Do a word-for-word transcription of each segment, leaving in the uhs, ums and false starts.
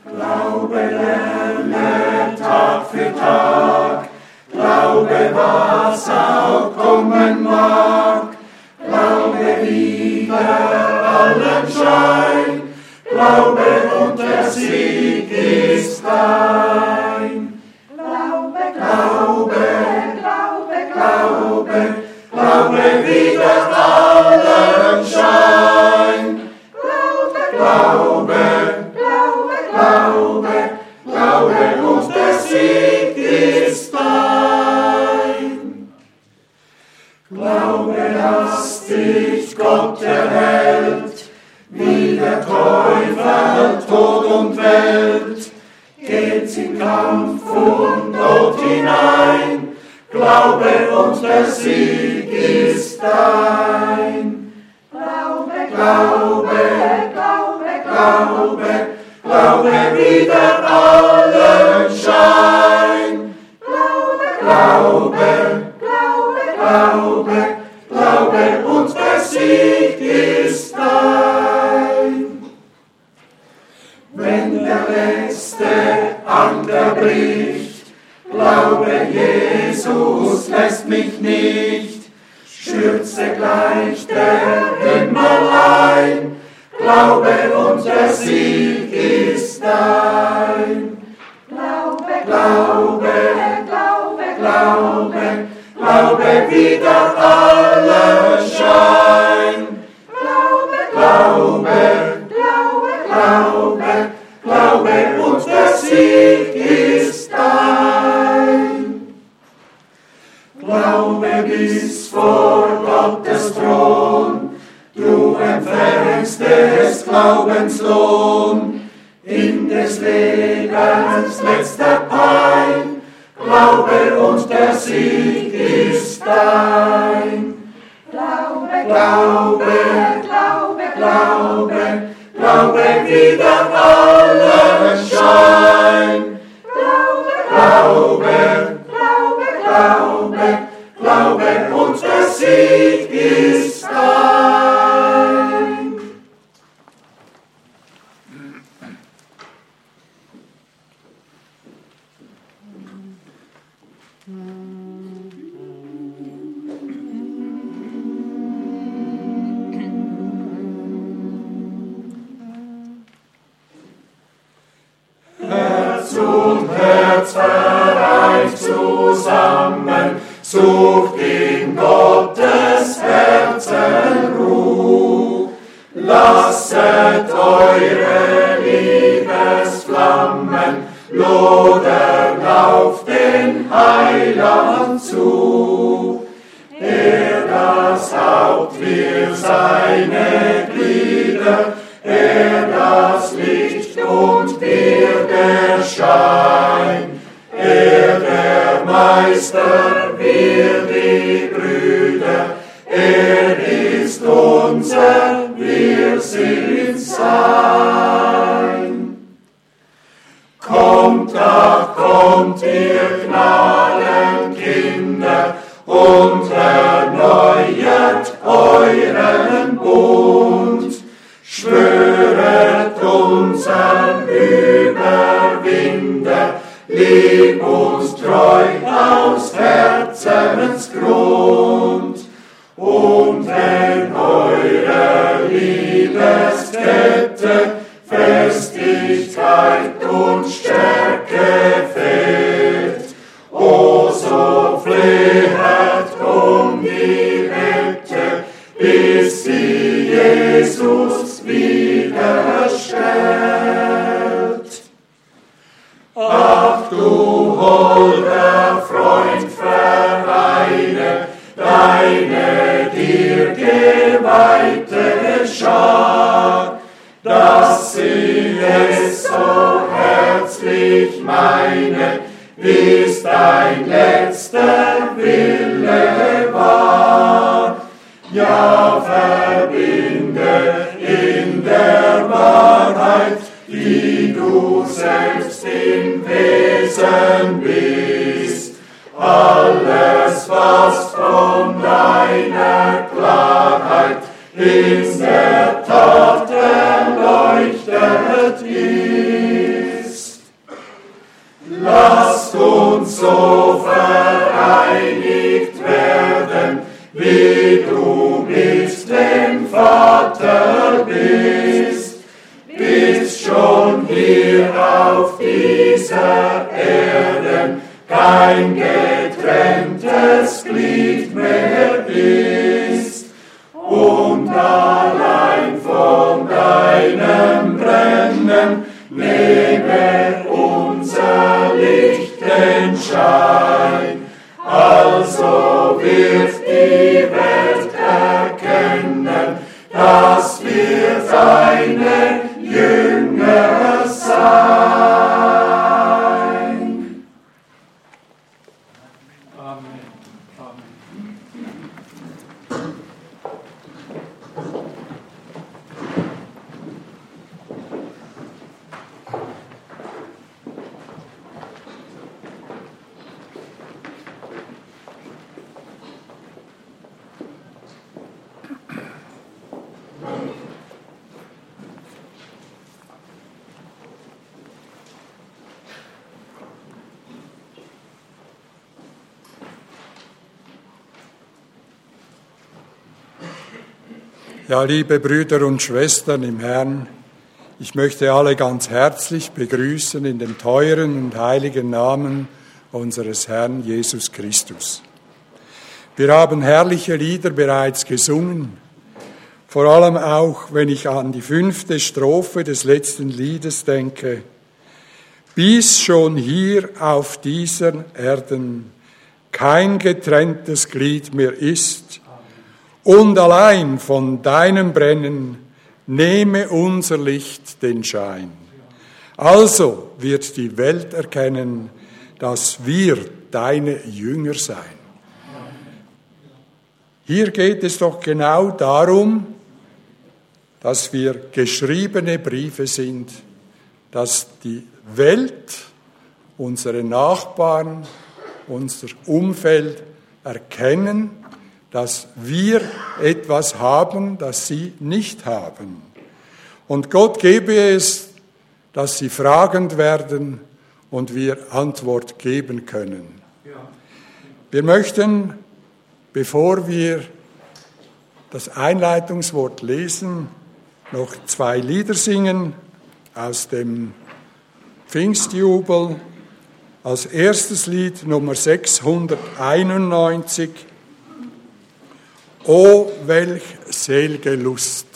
Glaube lerne Tag für Tag, Glaube, was auch kommen mag, Glaube wider allen Schein, Glaube und der Sieg ist dein. Glaube, Glaube, Glaube, Glaube, Glaube wider allen Schein, Glaube, Glaube, Glaube, Glaube, Glaube und der Sieg ist dein. Glaube, dass dich Gott erhält, wie der Teufel Tod und Welt, geht's in Kampf und Not hinein, Glaube und der Sieg ist dein. Glaube, Glaube, Glaube, Glaube, Glaube wider allen Schein. Glaube, Glaube, Glaube, Glaube, Glaube und der Sieg ist dein. Wenn der letzte Anker bricht, Glaube, Jesus lässt mich nicht, schürze gleich der Himmel ein, Glaube und der Sieg ist dein. Glaube, Glaube, Glaube, Glaube, Glaube wider allen Schein. Glaube, Glaube, Glaube, Glaube, Glaube und der Sieg ist dein. Glaube bis vor Gottes Thron, du empfängst des Glaubens Lohn, in des Lebens letzter Pein, Glaube und der Sieg ist dein. Glaube, Glaube, Glaube, Glaube, Glaube wider allen Schein. Glaube, Glaube, Glaube, Glaube, Glaube und der Sieg ist dein. Herz und Herz vereint zusammen, sucht in Gottes Herzen Ruh. Lasset eure Liebesflammen lodern auf den Heiland zu. Er das Haupt, wir seine Glieder, er das Licht und wir der Schein. Er der Meister, wir die Brüder, er ist unser, wir sind sein. Kommt, ach kommt, ihr Gnadenkinder, und erneuert euren Bund. Schwöret unseren Überwinder, lieb uns treu aus Herzensgrund. Und wenn eure Liebeskette Festigkeit und Stärke fehlt, o so flehet um die Rette, bis sie Jesus wiederstellt. Ach du holder Freund, vereine deine dir geweihte Schar, dass sie es so herzlich meine, wie's dein letzter Wille war. Ja, verbinde in der Wahrheit, die du selbst im Wesen bist, alles, was von deiner Klarheit in der Tat erleuchtet ist. ist schon hier auf dieser Erde kein getrenntes Glied mehr ist. Und allein von deinem Brennen nehme unser Licht den Schein. Also wird die Welt erkennen, dass wir deine Jünger sein. Amen. Amen. Ja, liebe Brüder und Schwestern im Herrn, ich möchte alle ganz herzlich begrüßen in dem teuren und heiligen Namen unseres Herrn Jesus Christus. Wir haben herrliche Lieder bereits gesungen, vor allem auch, wenn ich an die fünfte Strophe des letzten Liedes denke. Bis schon hier auf dieser Erden kein getrenntes Glied mehr ist, und allein von deinem Brennen nehme unser Licht den Schein. Also wird die Welt erkennen, dass wir deine Jünger seien. Hier geht es doch genau darum, dass wir geschriebene Briefe sind, dass die Welt, unsere Nachbarn, unser Umfeld erkennen, dass wir etwas haben, das sie nicht haben. Und Gott gebe es, dass sie fragend werden und wir Antwort geben können. Wir möchten, bevor wir das Einleitungswort lesen, noch zwei Lieder singen aus dem Pfingstjubel. Als erstes Lied Nummer sechshunderteinundneunzig. O, welch sel'ge Lust!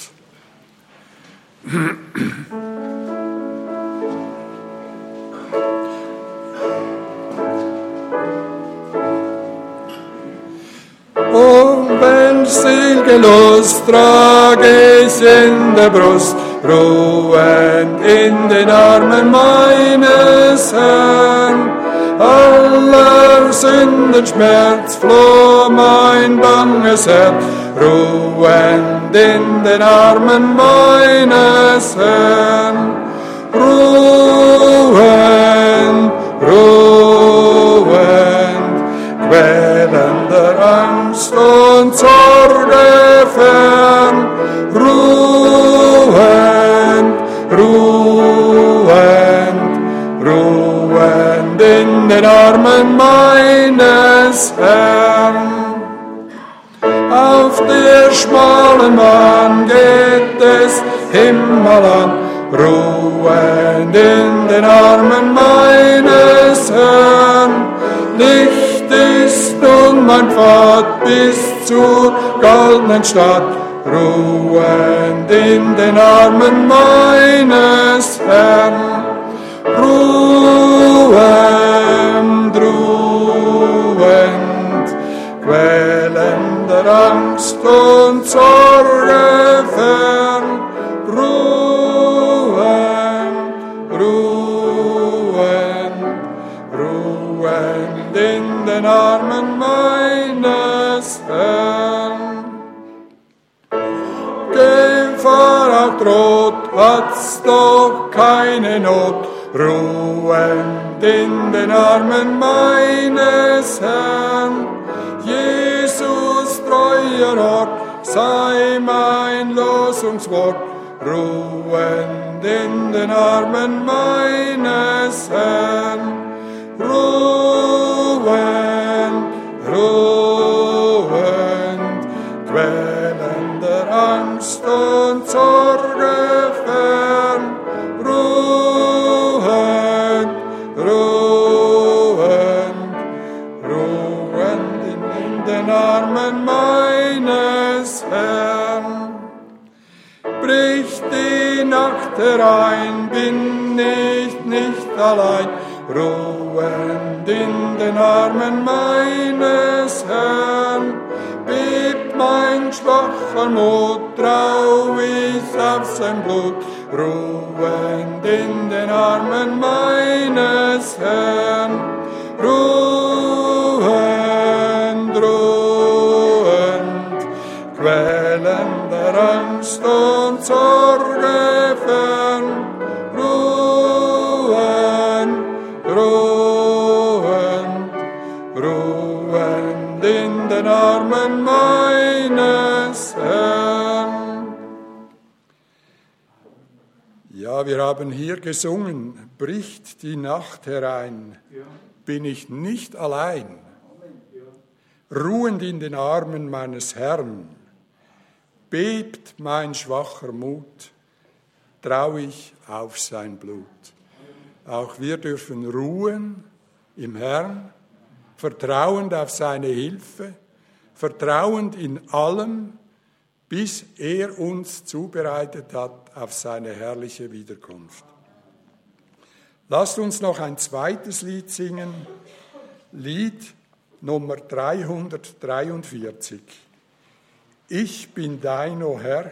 O, welch sel'ge Lust trag ich in der Brust, ruhend in den Armen meines Herrn. Aller Sünden Schmerz floh mein banges Herz, ruhend in den Armen meines Herrn. Ruhend, ruhend, quälender Angst und Sorge fern. Ruhend, ruhend, ruhend in den Armen meines Herrn. Auf der schmalen Bahn geht es Himmel an, ruhend in den Armen meines Herrn. Licht ist nun mein Pfad bis zur goldenen Stadt, ruhend in den Armen meines Herrn. Ruhend, ruhend, quälender Angst und Sorge fern. Ruhend, ruhend, ruhend in den Armen meines Herrn. Gefahr auch droht, hat's doch keine Not, ruhend in den Armen meines Herrn. Jesus, treuer Ort, sei mein Losungswort, ruhend in den Armen meines Herrn. Ruhend, ruhend, quälender Angst und Sorge fern. nein, bin ich nicht allein, ruhend in den Armen meines Herrn. Bebt mein schwacher Mut, trau ich auf sein Blut, ruhend in den Armen meines Herrn. Ruhend, ruhend, quälender Angst und Sorge fern. Ruhend, ruhend, ruhend in den Armen meines Herrn. Ja, wir haben hier gesungen, bricht die Nacht herein, bin ich nicht allein, ruhend in den Armen meines Herrn, bebt mein schwacher Mut, trau ich auf sein Blut. Auch wir dürfen ruhen im Herrn, vertrauend auf seine Hilfe, vertrauend in allem, bis er uns zubereitet hat auf seine herrliche Wiederkunft. Lasst uns noch ein zweites Lied singen, Lied Nummer dreihundertdreiundvierzig. Ich bin dein, o Herr.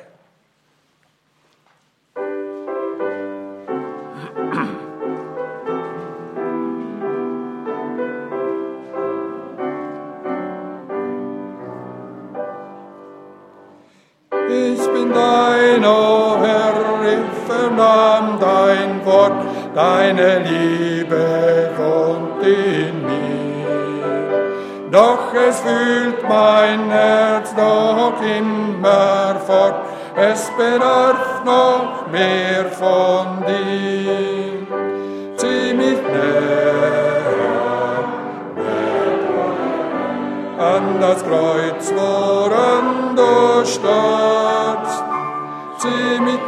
Ich bin dein, o Herr, ich vernahm dein Wort, deine Liebe wohnt in mir. Doch es fühlt mein Herz noch immer fort, es bedarf noch mehr von dir. Zieh mich näher, näher an das Kreuz, woran du starbst. Zieh mich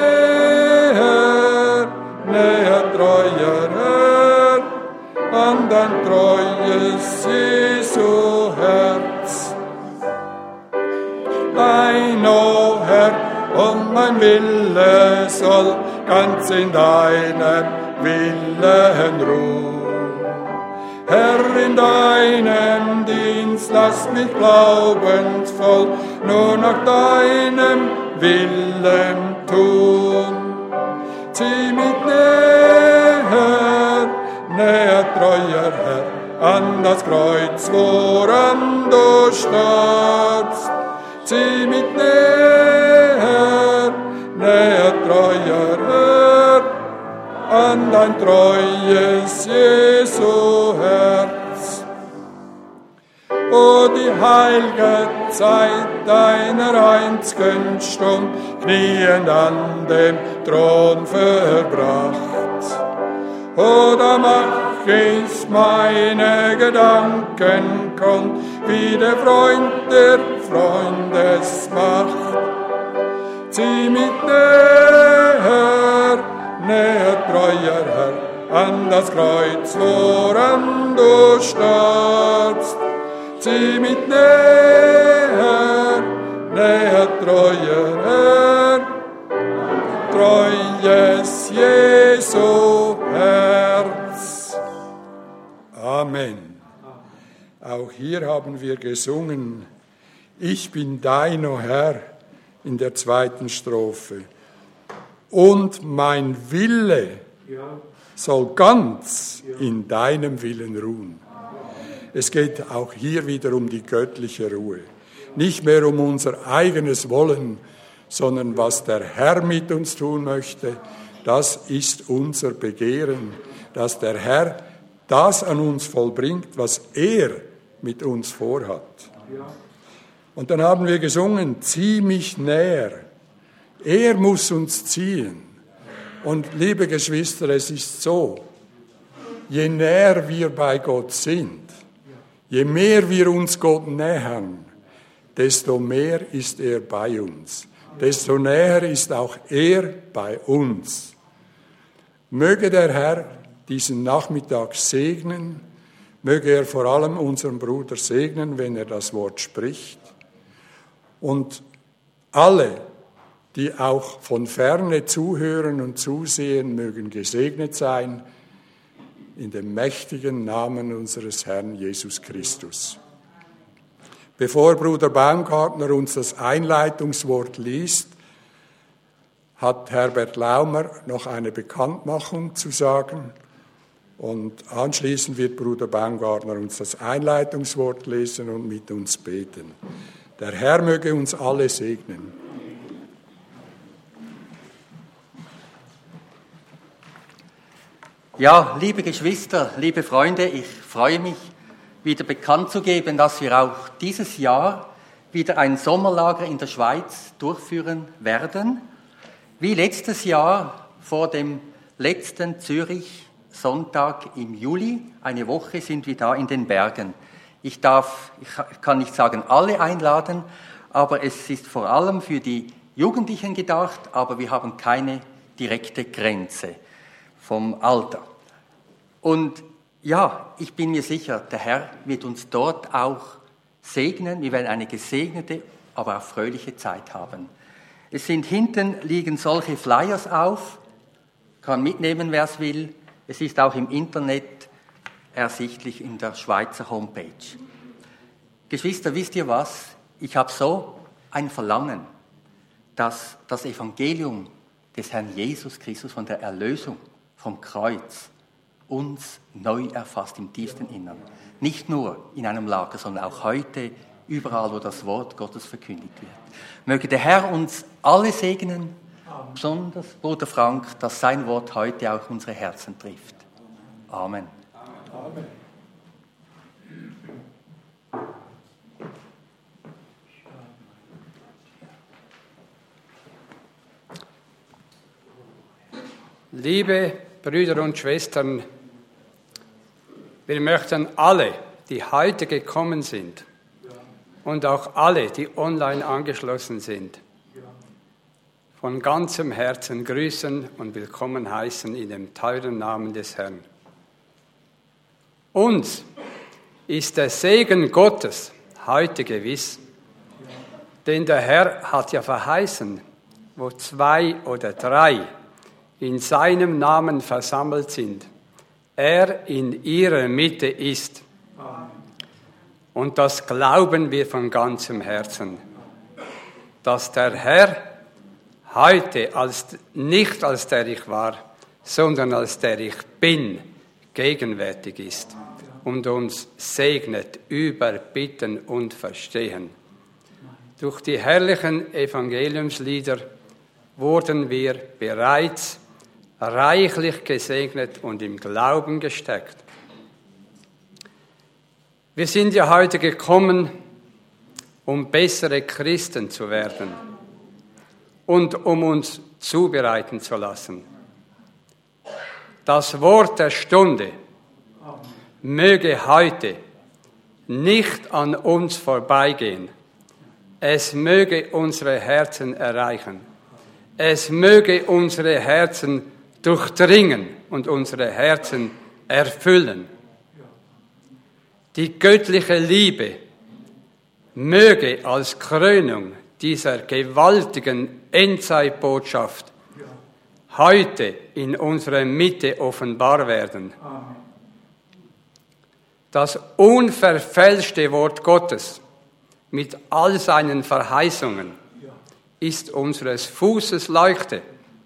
näher, näher, treuer Herr, an dein treues Jesu Herz. Dein, o Herr, und mein Wille soll ganz in deinem Willen ruhen. Herr, in deinem Dienst lass mich glaubensvoll nur nach deinem Willen tun. Zieh mich näher, näher, treuer Herr, an das Kreuz, woran du starbst. Zieh mich näher, näher, treuer Herr, an dein treues Jesu Herz. O die heilge Zeit deiner einzigen Stund, kniend an dem Thron verbracht. O da mach ich meine Gedanken kund, wie der Freund der Freundesmacht. Zieh mich näher, näher, treuer Herr, an das Kreuz, woran du starbst. Zieh mich näher, näher, treuer Herr, treues Jesu Herz. Amen. Auch hier haben wir gesungen, ich bin dein, o Herr, in der zweiten Strophe. Und mein Wille soll ganz in deinem Willen ruhen. Es geht auch hier wieder um die göttliche Ruhe. Nicht mehr um unser eigenes Wollen, sondern was der Herr mit uns tun möchte, das ist unser Begehren, dass der Herr das an uns vollbringt, was er mit uns vorhat. Und dann haben wir gesungen, zieh mich näher. Er muss uns ziehen. Und liebe Geschwister, es ist so, je näher wir bei Gott sind, je mehr wir uns Gott nähern, desto mehr ist er bei uns. Desto näher ist auch er bei uns. Möge der Herr diesen Nachmittag segnen, möge er vor allem unseren Bruder segnen, wenn er das Wort spricht. Und alle, die auch von ferne zuhören und zusehen, mögen gesegnet sein, in dem mächtigen Namen unseres Herrn Jesus Christus. Bevor Bruder Baumgartner uns das Einleitungswort liest, hat Herbert Laumer noch eine Bekanntmachung zu sagen. Und anschließend wird Bruder Baumgartner uns das Einleitungswort lesen und mit uns beten. Der Herr möge uns alle segnen. Ja, liebe Geschwister, liebe Freunde, ich freue mich, wieder bekannt zu geben, dass wir auch dieses Jahr wieder ein Sommerlager in der Schweiz durchführen werden. Wie letztes Jahr vor dem letzten Zürich-Sonntag im Juli, eine Woche sind wir da in den Bergen. Ich darf, ich kann nicht sagen alle einladen, aber es ist vor allem für die Jugendlichen gedacht, aber wir haben keine direkte Grenze vom Alter. Und ja, ich bin mir sicher, der Herr wird uns dort auch segnen. Wir werden eine gesegnete, aber auch fröhliche Zeit haben. Es sind hinten liegen solche Flyers auf, kann mitnehmen, wer es will. Es ist auch im Internet ersichtlich in der Schweizer Homepage. Geschwister, wisst ihr was? Ich habe so ein Verlangen, dass das Evangelium des Herrn Jesus Christus von der Erlösung vom Kreuz uns neu erfasst im tiefsten Innern. Nicht nur in einem Lager, sondern auch heute, überall, wo das Wort Gottes verkündigt wird. Möge der Herr uns alle segnen, Amen. Besonders Bruder Frank, dass sein Wort heute auch unsere Herzen trifft. Amen. Amen. Liebe Brüder und Schwestern, wir möchten alle, die heute gekommen sind und auch alle, die online angeschlossen sind, von ganzem Herzen grüßen und willkommen heißen in dem teuren Namen des Herrn. Uns ist der Segen Gottes heute gewiss, denn der Herr hat ja verheißen, wo zwei oder drei in seinem Namen versammelt sind, er in ihrer Mitte ist. Und das glauben wir von ganzem Herzen, dass der Herr heute als, nicht als der ich war, sondern als der ich bin, gegenwärtig ist und uns segnet über Bitten und Verstehen. Durch die herrlichen Evangeliumslieder wurden wir bereits reichlich gesegnet und im Glauben gestärkt. Wir sind ja heute gekommen, um bessere Christen zu werden und um uns zubereiten zu lassen. Das Wort der Stunde möge heute nicht an uns vorbeigehen. Es möge unsere Herzen erreichen. Es möge unsere Herzen durchdringen und unsere Herzen erfüllen. Die göttliche Liebe möge als Krönung dieser gewaltigen Endzeitbotschaft heute in unserer Mitte offenbar werden. Das unverfälschte Wort Gottes mit all seinen Verheißungen ist unseres Fußes Leuchte.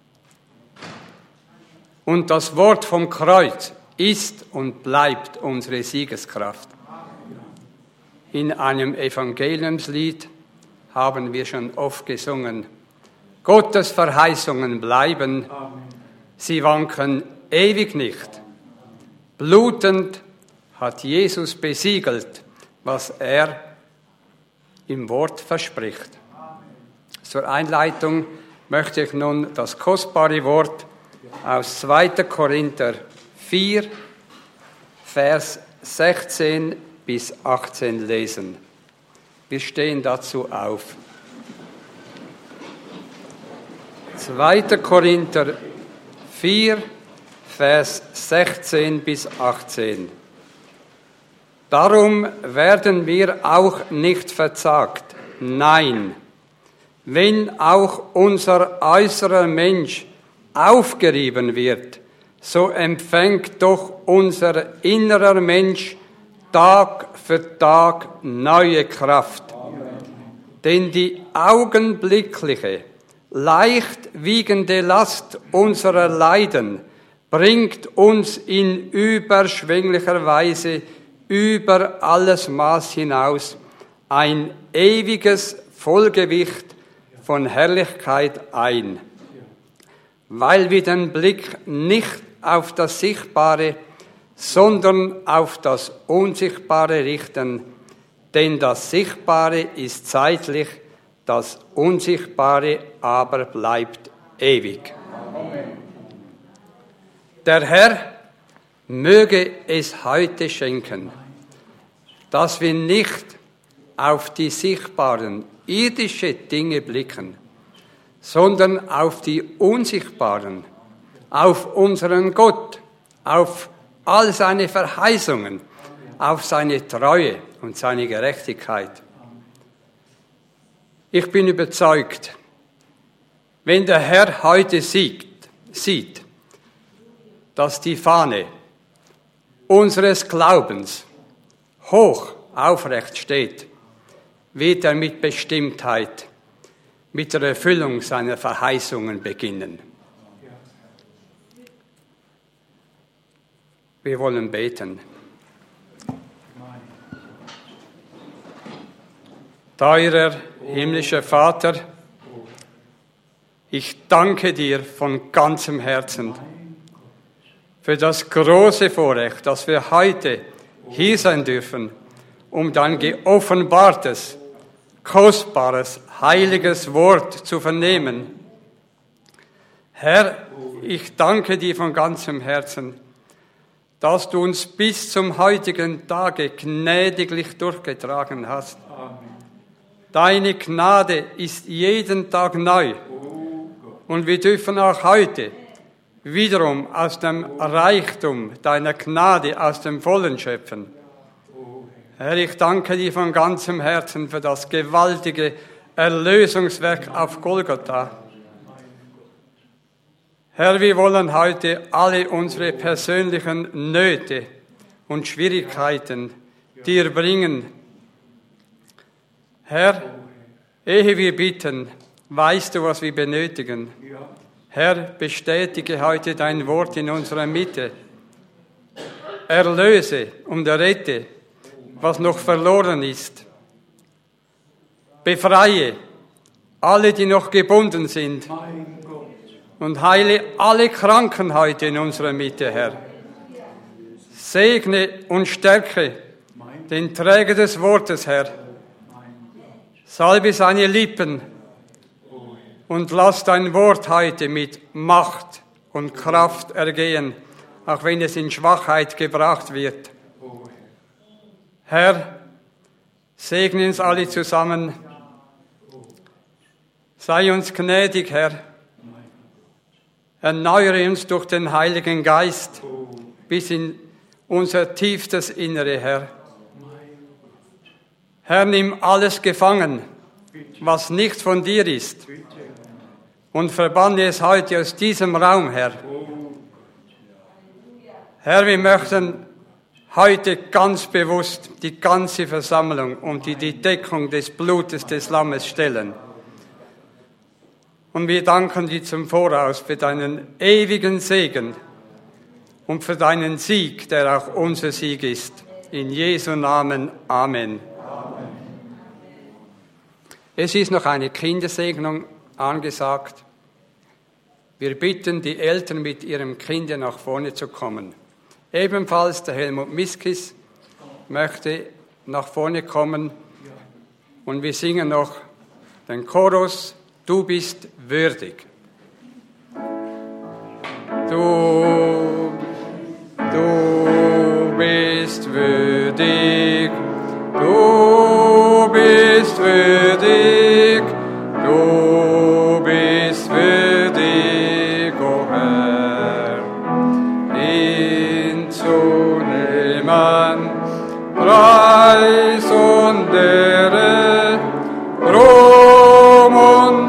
Und das Wort vom Kreuz ist und bleibt unsere Siegeskraft. In einem Evangeliumslied haben wir schon oft gesungen, Gottes Verheißungen bleiben, sie wanken ewig nicht. Blutend hat Jesus besiegelt, was er im Wort verspricht. Zur Einleitung möchte ich nun das kostbare Wort aus zweiter Korinther vier, Vers sechzehn bis achtzehn lesen. Wir stehen dazu auf. zweiter Korinther vier, Vers sechzehn bis achtzehn. Darum werden wir auch nicht verzagt. Nein, wenn auch unser äußerer Mensch aufgerieben wird, so empfängt doch unser innerer Mensch Tag für Tag neue Kraft. Denn die augenblickliche, leicht wiegende Last unserer Leiden bringt uns in überschwänglicher Weise über alles Maß hinaus ein ewiges Vollgewicht von Herrlichkeit ein, weil wir den Blick nicht auf das Sichtbare, sondern auf das Unsichtbare richten, denn das Sichtbare ist zeitlich, das Unsichtbare aber bleibt ewig. Amen. Der Herr möge es heute schenken, dass wir nicht auf die sichtbaren, irdischen Dinge blicken, sondern auf die unsichtbaren, auf unseren Gott, auf all seine Verheißungen, auf seine Treue und seine Gerechtigkeit. Ich bin überzeugt, wenn der Herr heute sieht, sieht, dass die Fahne unseres Glaubens hoch aufrecht steht, wird er mit Bestimmtheit mit der Erfüllung seiner Verheißungen beginnen. Wir wollen beten. Teurer himmlischer Vater, ich danke dir von ganzem Herzen für das große Vorrecht, dass wir heute hier sein dürfen, um dein geoffenbartes, kostbares, heiliges Wort zu vernehmen. Herr, ich danke dir von ganzem Herzen, dass du uns bis zum heutigen Tage gnädiglich durchgetragen hast. Amen. Deine Gnade ist jeden Tag neu und wir dürfen auch heute wiederum aus dem Reichtum deiner Gnade, aus dem Vollen schöpfen. Herr, ich danke dir von ganzem Herzen für das gewaltige Erlösungswerk auf Golgatha. Herr, wir wollen heute alle unsere persönlichen Nöte und Schwierigkeiten dir bringen. Herr, ehe wir bitten, weißt du, was wir benötigen. Herr, bestätige heute dein Wort in unserer Mitte. Erlöse und errette, was noch verloren ist. Befreie alle, die noch gebunden sind. Und heile alle Kranken heute in unserer Mitte, Herr. Segne und stärke den Träger des Wortes, Herr. Salbe seine Lippen und lass dein Wort heute mit Macht und Kraft ergehen, auch wenn es in Schwachheit gebracht wird. Herr, segne uns alle zusammen. Sei uns gnädig, Herr. Erneuere uns durch den Heiligen Geist bis in unser tiefstes Innere, Herr. Herr, nimm alles gefangen, was nicht von dir ist, und verbanne es heute aus diesem Raum, Herr. Herr, wir möchten heute ganz bewusst die ganze Versammlung unter die Deckung des Blutes des Lammes stellen. Und wir danken dir zum Voraus für deinen ewigen Segen und für deinen Sieg, der auch unser Sieg ist. In Jesu Namen. Amen. Amen. Es ist noch eine Kindersegnung angesagt. Wir bitten die Eltern, mit ihrem Kind nach vorne zu kommen. Ebenfalls der Helmut Miskis möchte nach vorne kommen. Und wir singen noch den Chorus: Du bist würdig. Du, du bist würdig, du bist würdig, du bist würdig, o Herr, ihn zu nehmen, Preis und Ehre, Ruhm und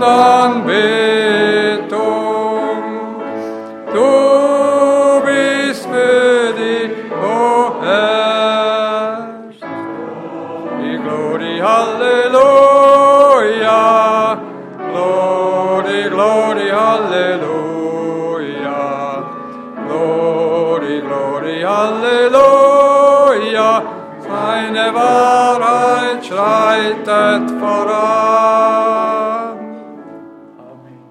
Gloria, Halleluja, seine Wahrheit schreitet voran. Amen.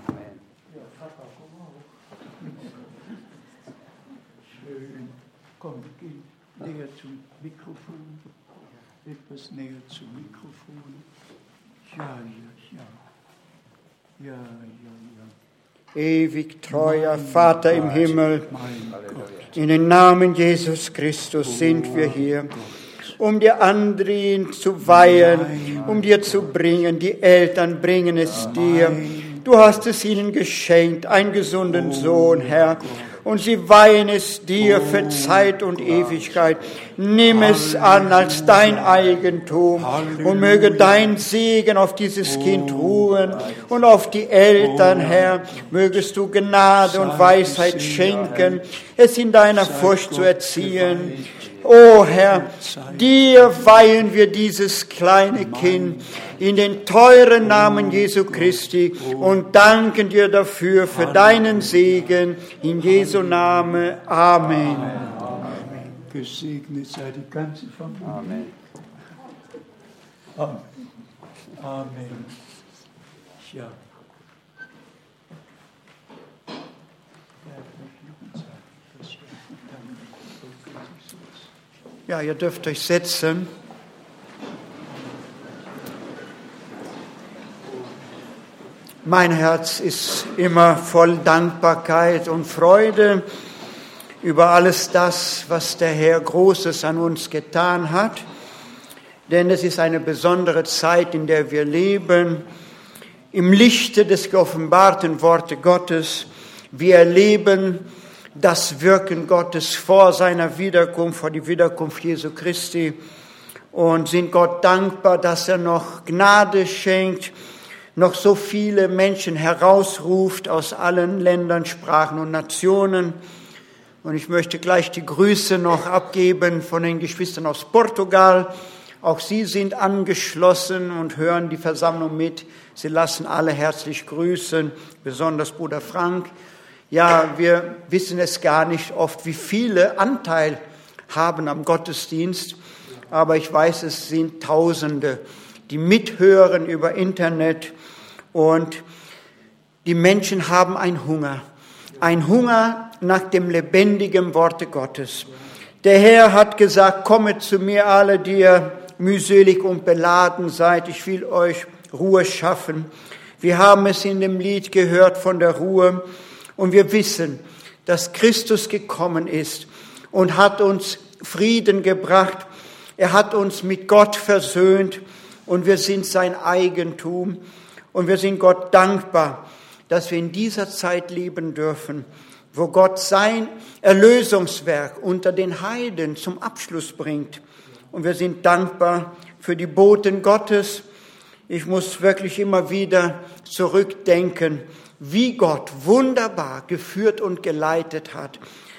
Schön. Komm, geh näher zum Mikrofon. Etwas näher zum Mikrofon. Ja, ja, ja. Ja, ja, ja. Ewig treuer Vater im Himmel, in den Namen Jesus Christus sind wir hier, um dir andrehen zu weihen, um dir zu bringen. Die Eltern bringen es dir. Du hast es ihnen geschenkt, einen gesunden Sohn, Herr. Und sie weihen es dir für Zeit und Ewigkeit. Nimm es an als dein Eigentum und möge dein Segen auf dieses Kind ruhen und auf die Eltern, Herr. Mögest du Gnade und Weisheit schenken, es in deiner Furcht zu erziehen. O Herr, dir weihen wir dieses kleine Kind in den teuren Namen Jesu Christi und danken dir dafür, für deinen Segen. In Jesu Namen. Amen. Amen. Gesegnet sei die ganze Familie. Amen. Amen. Amen. Ja. Ja, ihr dürft euch setzen. Mein Herz ist immer voll Dankbarkeit und Freude über alles das, was der Herr Großes an uns getan hat. Denn es ist eine besondere Zeit, in der wir leben, im Lichte des geoffenbarten Wortes Gottes. Wir erleben das Wirken Gottes vor seiner Wiederkunft, vor die Wiederkunft Jesu Christi und sind Gott dankbar, dass er noch Gnade schenkt, noch so viele Menschen herausruft aus allen Ländern, Sprachen und Nationen. Und ich möchte gleich die Grüße noch abgeben von den Geschwistern aus Portugal. Auch sie sind angeschlossen und hören die Versammlung mit. Sie lassen alle herzlich grüßen, besonders Bruder Frank. Ja, wir wissen es gar nicht oft, wie viele Anteil haben am Gottesdienst, aber ich weiß, es sind Tausende, die mithören über Internet und die Menschen haben einen Hunger, einen Hunger nach dem lebendigen Worte Gottes. Der Herr hat gesagt, kommet zu mir alle, die ihr mühselig und beladen seid, ich will euch Ruhe schaffen. Wir haben es in dem Lied gehört von der Ruhe. Und wir wissen, dass Christus gekommen ist und hat uns Frieden gebracht. Er hat uns mit Gott versöhnt und wir sind sein Eigentum. Und wir sind Gott dankbar, dass wir in dieser Zeit leben dürfen, wo Gott sein Erlösungswerk unter den Heiden zum Abschluss bringt. Und wir sind dankbar für die Boten Gottes. Ich muss wirklich immer wieder zurückdenken, wie Gott wunderbar geführt und geleitet hat.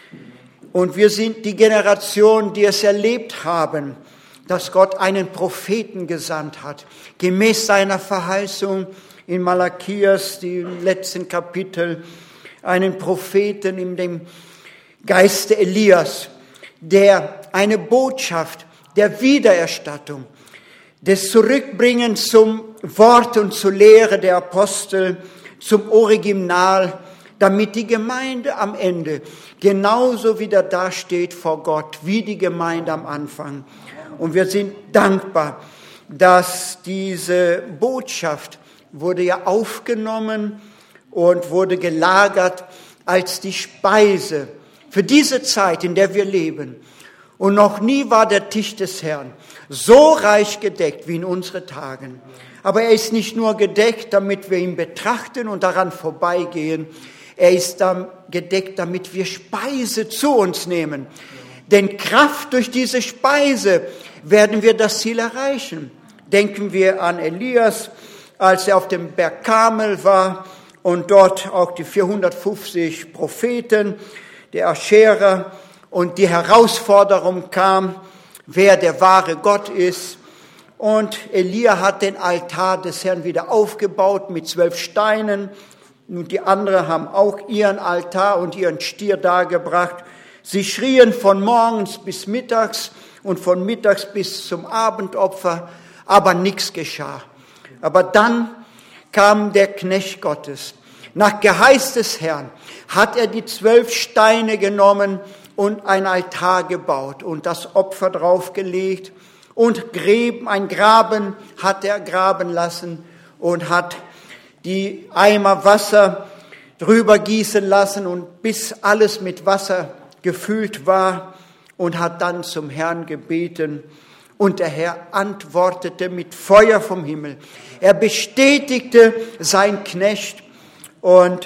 Und wir sind die Generation, die es erlebt haben, dass Gott einen Propheten gesandt hat, gemäß seiner Verheißung in Malachias, die letzten Kapitel, einen Propheten in dem Geiste Elias, der eine Botschaft der Wiedererstattung, des Zurückbringens zum Wort und zur Lehre der Apostel, zum Original, damit die Gemeinde am Ende genauso wieder dasteht vor Gott, wie die Gemeinde am Anfang. Und wir sind dankbar, dass diese Botschaft wurde ja aufgenommen und wurde gelagert als die Speise für diese Zeit, in der wir leben. Und noch nie war der Tisch des Herrn so reich gedeckt wie in unseren Tagen. Aber er ist nicht nur gedeckt, damit wir ihn betrachten und daran vorbeigehen. Er ist dann gedeckt, damit wir Speise zu uns nehmen. Denn Kraft durch diese Speise werden wir das Ziel erreichen. Denken wir an Elias, als er auf dem Berg Karmel war und dort auch die vierhundertfünfzig Propheten, der Ascherer, und die Herausforderung kam, wer der wahre Gott ist. Und Elia hat den Altar des Herrn wieder aufgebaut mit zwölf Steinen. Und die anderen haben auch ihren Altar und ihren Stier dargebracht. Sie schrien von morgens bis mittags und von mittags bis zum Abendopfer, aber nichts geschah. Aber dann kam der Knecht Gottes. Nach Geheiß des Herrn hat er die zwölf Steine genommen und ein Altar gebaut und das Opfer draufgelegt und Gräben, ein Graben hat er graben lassen und hat die Eimer Wasser drüber gießen lassen und bis alles mit Wasser gefüllt war und hat dann zum Herrn gebeten. Und der Herr antwortete mit Feuer vom Himmel. Er bestätigte sein Knecht. Und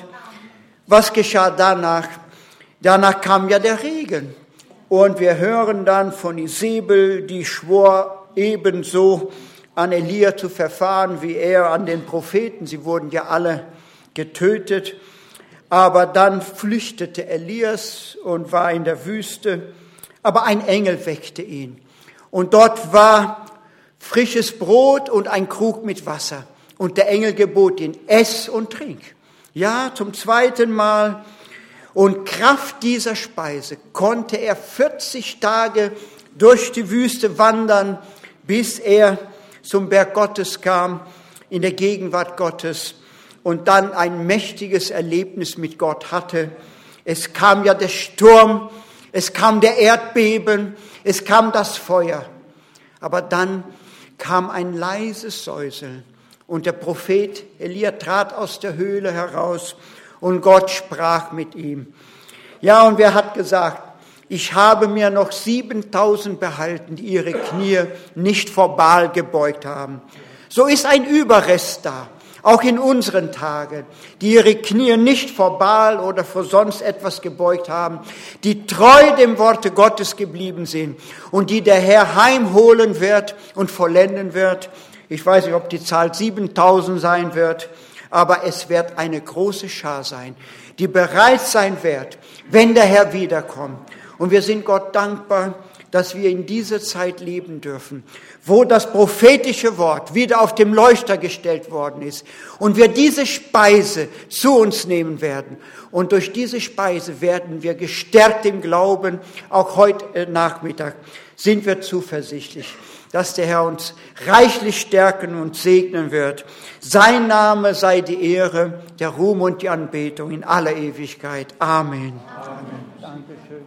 was geschah danach? Danach kam ja der Regen. Und wir hören dann von Isabel, die schwor ebenso an Elia zu verfahren, wie er an den Propheten. Sie wurden ja alle getötet. Aber dann flüchtete Elias und war in der Wüste. Aber ein Engel weckte ihn. Und dort war frisches Brot und ein Krug mit Wasser. Und der Engel gebot ihn, ess und trink. Ja, zum zweiten Mal. Und Kraft dieser Speise konnte er vierzig Tage durch die Wüste wandern, bis er zum Berg Gottes kam, in der Gegenwart Gottes. Und dann ein mächtiges Erlebnis mit Gott hatte. Es kam ja der Sturm, es kam der Erdbeben, es kam das Feuer. Aber dann kam ein leises Säuseln. Und der Prophet Elia trat aus der Höhle heraus und Gott sprach mit ihm. Ja, und wer hat gesagt, ich habe mir noch siebentausend behalten, die ihre Knie nicht vor Baal gebeugt haben. So ist ein Überrest da. Auch in unseren Tagen, die ihre Knie nicht vor Baal oder vor sonst etwas gebeugt haben, die treu dem Worte Gottes geblieben sind und die der Herr heimholen wird und vollenden wird. Ich weiß nicht, ob die Zahl siebentausend sein wird, aber es wird eine große Schar sein, die bereit sein wird, wenn der Herr wiederkommt. Und wir sind Gott dankbar, dass wir in dieser Zeit leben dürfen, wo das prophetische Wort wieder auf dem Leuchter gestellt worden ist und wir diese Speise zu uns nehmen werden. Und durch diese Speise werden wir gestärkt im Glauben. Auch heute Nachmittag sind wir zuversichtlich, dass der Herr uns reichlich stärken und segnen wird. Sein Name sei die Ehre, der Ruhm und die Anbetung in aller Ewigkeit. Amen. Amen. Dankeschön.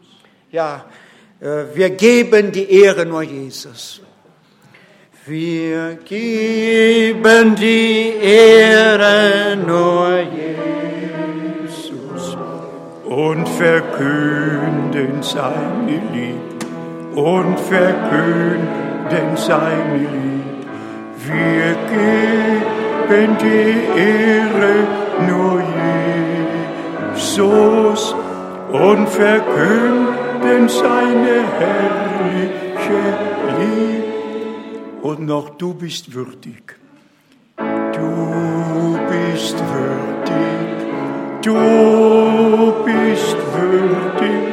Ja, wir geben die Ehre nur Jesus. Wir geben die Ehre nur Jesus und verkünden seine Liebe und verkünden seine Liebe. Wir geben die Ehre nur Jesus und verkünden seine herrliche Liebe. Und noch du bist würdig. Du bist würdig. Du bist würdig.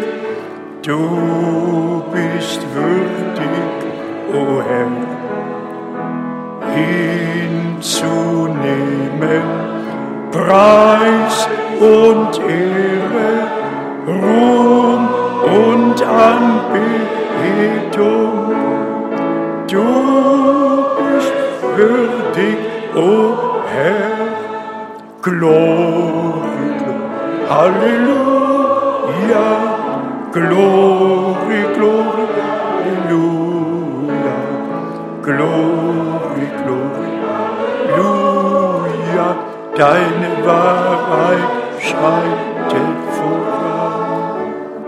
Du bist würdig, o Herr, hinzunehmen Preis und Ehre, Ruhm und Anbetung. Du bist würdig, o Herr, Glory, Halleluja, Glory, Glory, Halleluja, Glory, Glory, Halleluja, deine Wahrheit schreitet voran.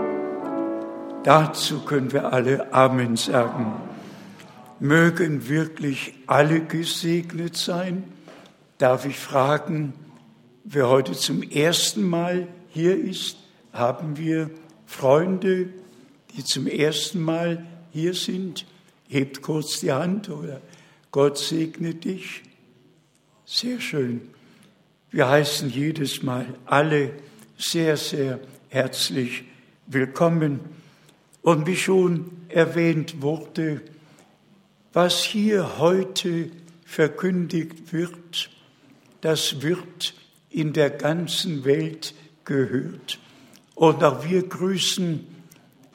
Dazu können wir alle Amen sagen. Mögen wirklich alle gesegnet sein. Darf ich fragen, wer heute zum ersten Mal hier ist? Haben wir Freunde, die zum ersten Mal hier sind? Hebt kurz die Hand oder Gott segne dich. Sehr schön. Wir heißen jedes Mal alle sehr, sehr herzlich willkommen. Und wie schon erwähnt wurde, was hier heute verkündigt wird, das wird in der ganzen Welt gehört. Und auch wir grüßen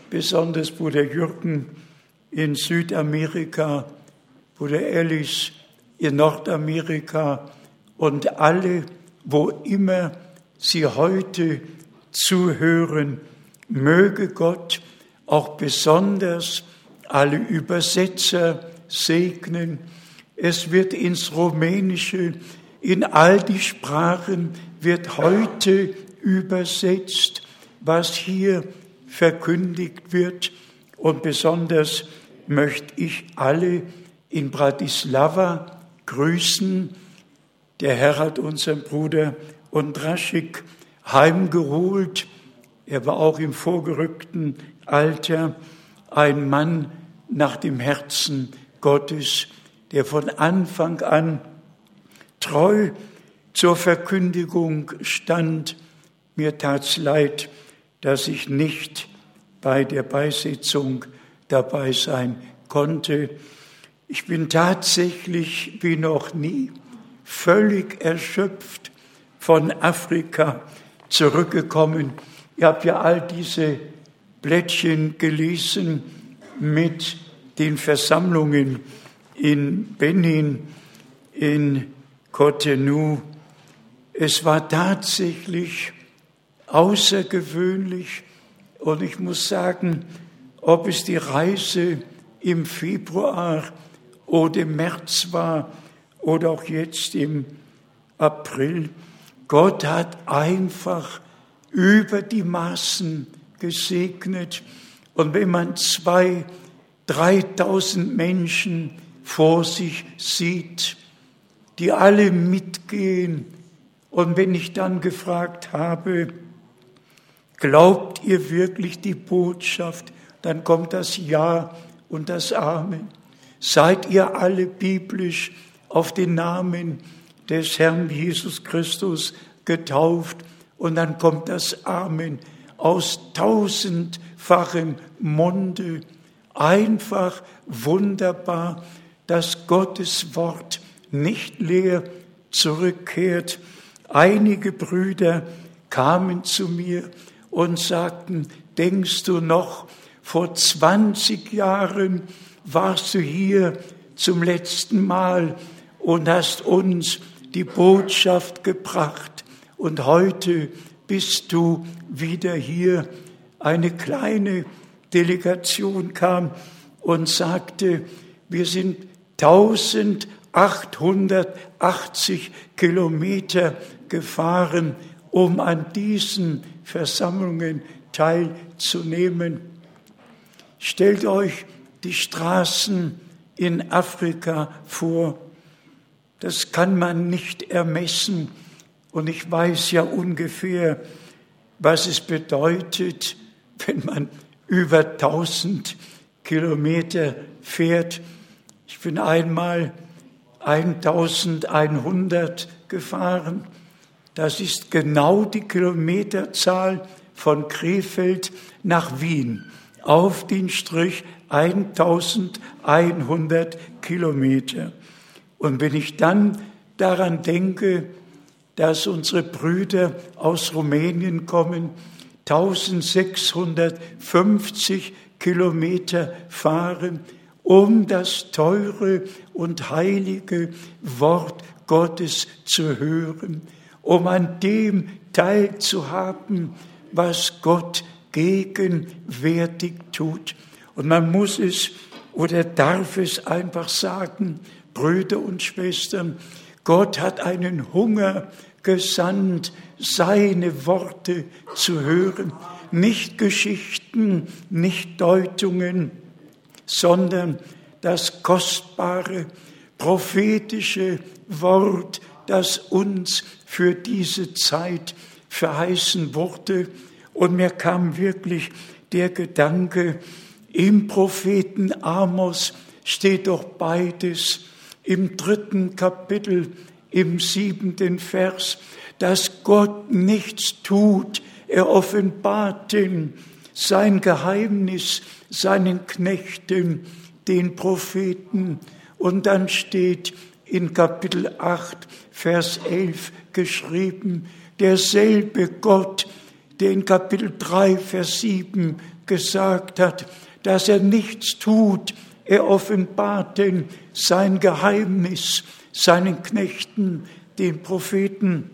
besonders Bruder Jürgen in Südamerika, Bruder Ellis in Nordamerika und alle, wo immer Sie heute zuhören, möge Gott auch besonders alle Übersetzer segnen. Es wird ins Rumänische, in all die Sprachen wird heute übersetzt, was hier verkündigt wird. Und besonders möchte ich alle in Bratislava grüßen. Der Herr hat unseren Bruder Ondraschik heimgeholt. Er war auch im vorgerückten Alter ein Mann nach dem Herzen Gottes, der von Anfang an treu zur Verkündigung stand. Mir tat's leid, dass ich nicht bei der Beisetzung dabei sein konnte. Ich bin tatsächlich wie noch nie völlig erschöpft von Afrika zurückgekommen. Ihr habt ja all diese Blättchen gelesen mit den Versammlungen in Benin, in Cotonou. Es war tatsächlich außergewöhnlich und ich muss sagen, ob es die Reise im Februar oder im März war oder auch jetzt im April, Gott hat einfach über die Maßen gesegnet. Und wenn man zwei, dreitausend Menschen vor sich sieht, die alle mitgehen, und wenn ich dann gefragt habe, glaubt ihr wirklich die Botschaft, dann kommt das Ja und das Amen. Seid ihr alle biblisch auf den Namen des Herrn Jesus Christus getauft? Und dann kommt das Amen aus tausendfachem Munde. Einfach wunderbar, dass Gottes Wort nicht leer zurückkehrt. Einige Brüder kamen zu mir und sagten, denkst du noch, vor zwanzig Jahren warst du hier zum letzten Mal und hast uns die Botschaft gebracht und heute bist du wieder hier. Eine kleine Delegation kam und sagte, wir sind eintausendachthundertachtzig Kilometer gefahren, um an diesen Versammlungen teilzunehmen. Stellt euch die Straßen in Afrika vor. Das kann man nicht ermessen. Und ich weiß ja ungefähr, was es bedeutet, wenn man über tausend Kilometer fährt. Ich bin einmal eintausendeinhundert gefahren. Das ist genau die Kilometerzahl von Krefeld nach Wien. Auf den Strich eintausendeinhundert Kilometer. Und wenn ich dann daran denke, dass unsere Brüder aus Rumänien kommen, eintausendsechshundertfünfzig Kilometer fahren, um das teure und heilige Wort Gottes zu hören, um an dem teilzuhaben, was Gott gegenwärtig tut. Und man muss es oder darf es einfach sagen, Brüder und Schwestern, Gott hat einen Hunger gesandt, seine Worte zu hören. Nicht Geschichten, nicht Deutungen, sondern das kostbare, prophetische Wort, das uns für diese Zeit verheißen wurde. Und mir kam wirklich der Gedanke, im Propheten Amos steht doch beides, im dritten Kapitel, im siebenten Vers, dass Gott nichts tut. Er offenbart sein Geheimnis seinen Knechten, den Propheten. Und dann steht in Kapitel acht, Vers elf geschrieben, derselbe Gott, der in Kapitel drei, Vers sieben gesagt hat, dass er nichts tut. Er offenbart denn sein Geheimnis seinen Knechten, den Propheten,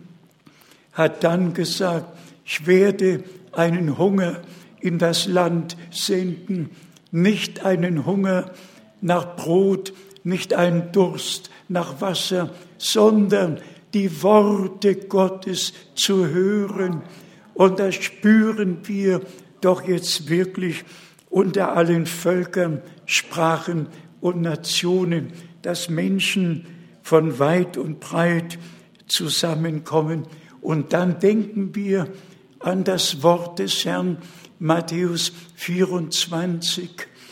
hat dann gesagt, ich werde einen Hunger in das Land senden, nicht einen Hunger nach Brot, nicht einen Durst nach Wasser, sondern die Worte Gottes zu hören. Und das spüren wir doch jetzt wirklich unter allen Völkern, Sprachen und Nationen, dass Menschen von weit und breit zusammenkommen. Und dann denken wir an das Wort des Herrn, Matthäus vierundzwanzig,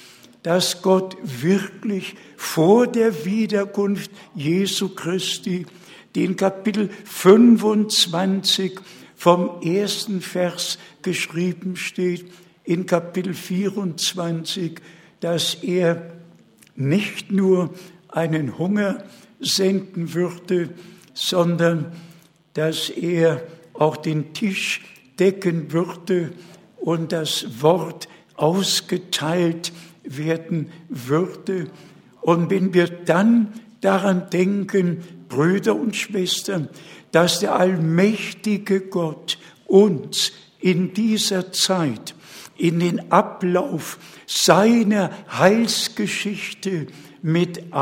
dass Gott wirklich vor der Wiederkunft Jesu Christi, die in Kapitel fünfundzwanzig vom ersten Vers geschrieben steht, in Kapitel vierundzwanzig, dass er nicht nur einen Hunger senden würde, sondern dass er auch den Tisch decken würde und das Wort ausgeteilt werden würde. Und wenn wir dann daran denken, Brüder und Schwestern, dass der allmächtige Gott uns in dieser Zeit in den Ablauf seiner Heilsgeschichte mit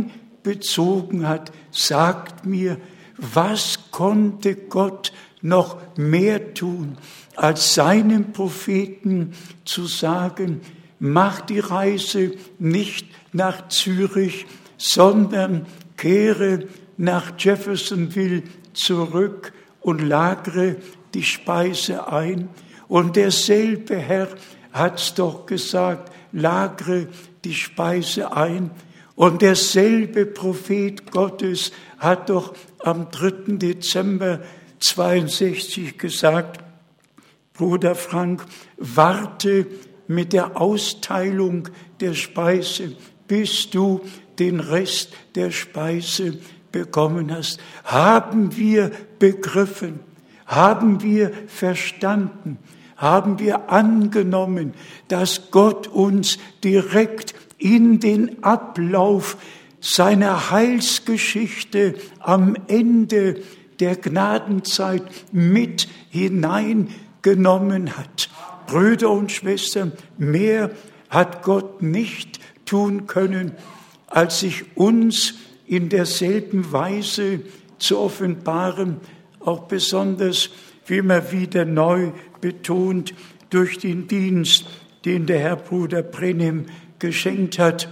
einbezogen hat, sagt mir, was konnte Gott noch mehr tun, als seinem Propheten zu sagen, mach die Reise nicht nach Zürich, sondern kehre nach Jeffersonville zurück und lagere die Speise ein. Und derselbe Herr hat's doch gesagt, lagere die Speise ein. Und derselbe Prophet Gottes hat doch am dritten Dezember zweiundsechzig gesagt, Bruder Frank, warte mit der Austeilung der Speise, bis du den Rest der Speise bekommen hast. Haben wir begriffen, haben wir verstanden, haben wir angenommen, dass Gott uns direkt in den Ablauf seiner Heilsgeschichte am Ende der Gnadenzeit mit hineingenommen hat. Brüder und Schwestern, mehr hat Gott nicht tun können, als sich uns in derselben Weise zu offenbaren, auch besonders, wie immer wieder neu betont, durch den Dienst, den der Herr Bruder Brennim geschenkt hat.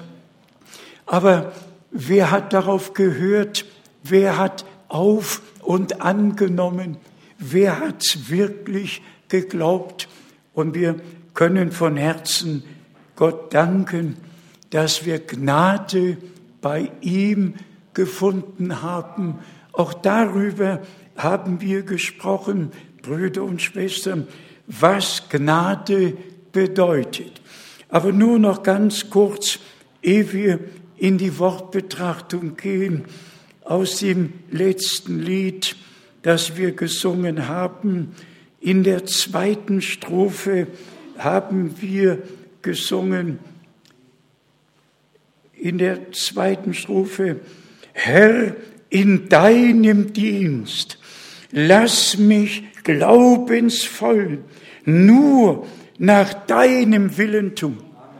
Aber wer hat darauf gehört? Wer hat auf und angenommen? Wer hat's wirklich geglaubt? Und wir können von Herzen Gott danken, dass wir Gnade bei ihm gefunden haben. Auch darüber haben wir gesprochen, Brüder und Schwestern, was Gnade bedeutet. Aber nur noch ganz kurz, ehe wir in die Wortbetrachtung gehen, aus dem letzten Lied, das wir gesungen haben. In der zweiten Strophe haben wir gesungen, in der zweiten Strophe, Herr, in deinem Dienst, lass mich glaubensvoll nur nach deinem Willen tun.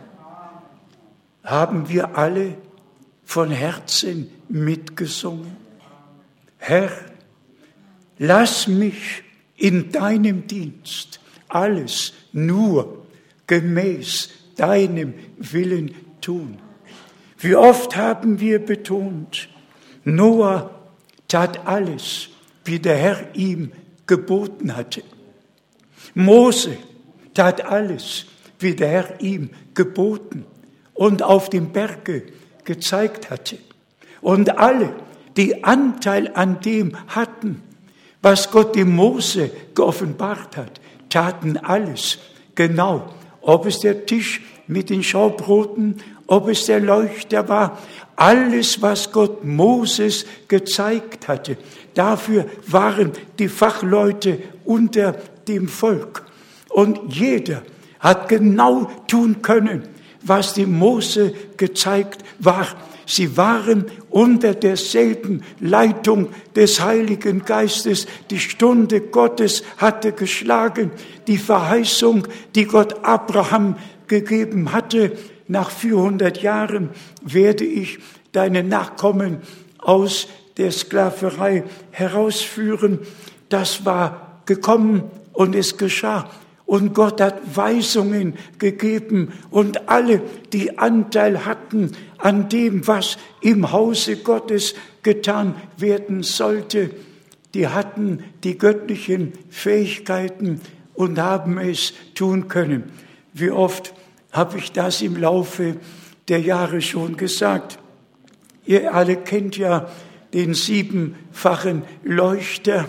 Haben wir alle von Herzen mitgesungen. Herr, lass mich in deinem Dienst alles nur gemäß deinem Willen tun. Wie oft haben wir betont, Noah tat alles, wie der Herr ihm geboten hatte. Mose tat alles, wie der Herr ihm geboten und auf dem Berge gezeigt hatte. Und alle, die Anteil an dem hatten, was Gott dem Mose geoffenbart hat, taten alles genau. Ob es der Tisch mit den Schaubroten, ob es der Leuchter war, alles, was Gott Moses gezeigt hatte. Dafür waren die Fachleute unter dem Volk. Und jeder hat genau tun können, was dem Mose gezeigt war. Sie waren unter derselben Leitung des Heiligen Geistes. Die Stunde Gottes hatte geschlagen. Die Verheißung, die Gott Abraham gegeben hatte, nach vierhundert Jahren werde ich deine Nachkommen aus der Sklaverei herausführen. Das war gekommen und es geschah. Und Gott hat Weisungen gegeben und alle, die Anteil hatten an dem, was im Hause Gottes getan werden sollte, die hatten die göttlichen Fähigkeiten und haben es tun können. Wie oft habe ich das im Laufe der Jahre schon gesagt? Ihr alle kennt ja den siebenfachen Leuchter.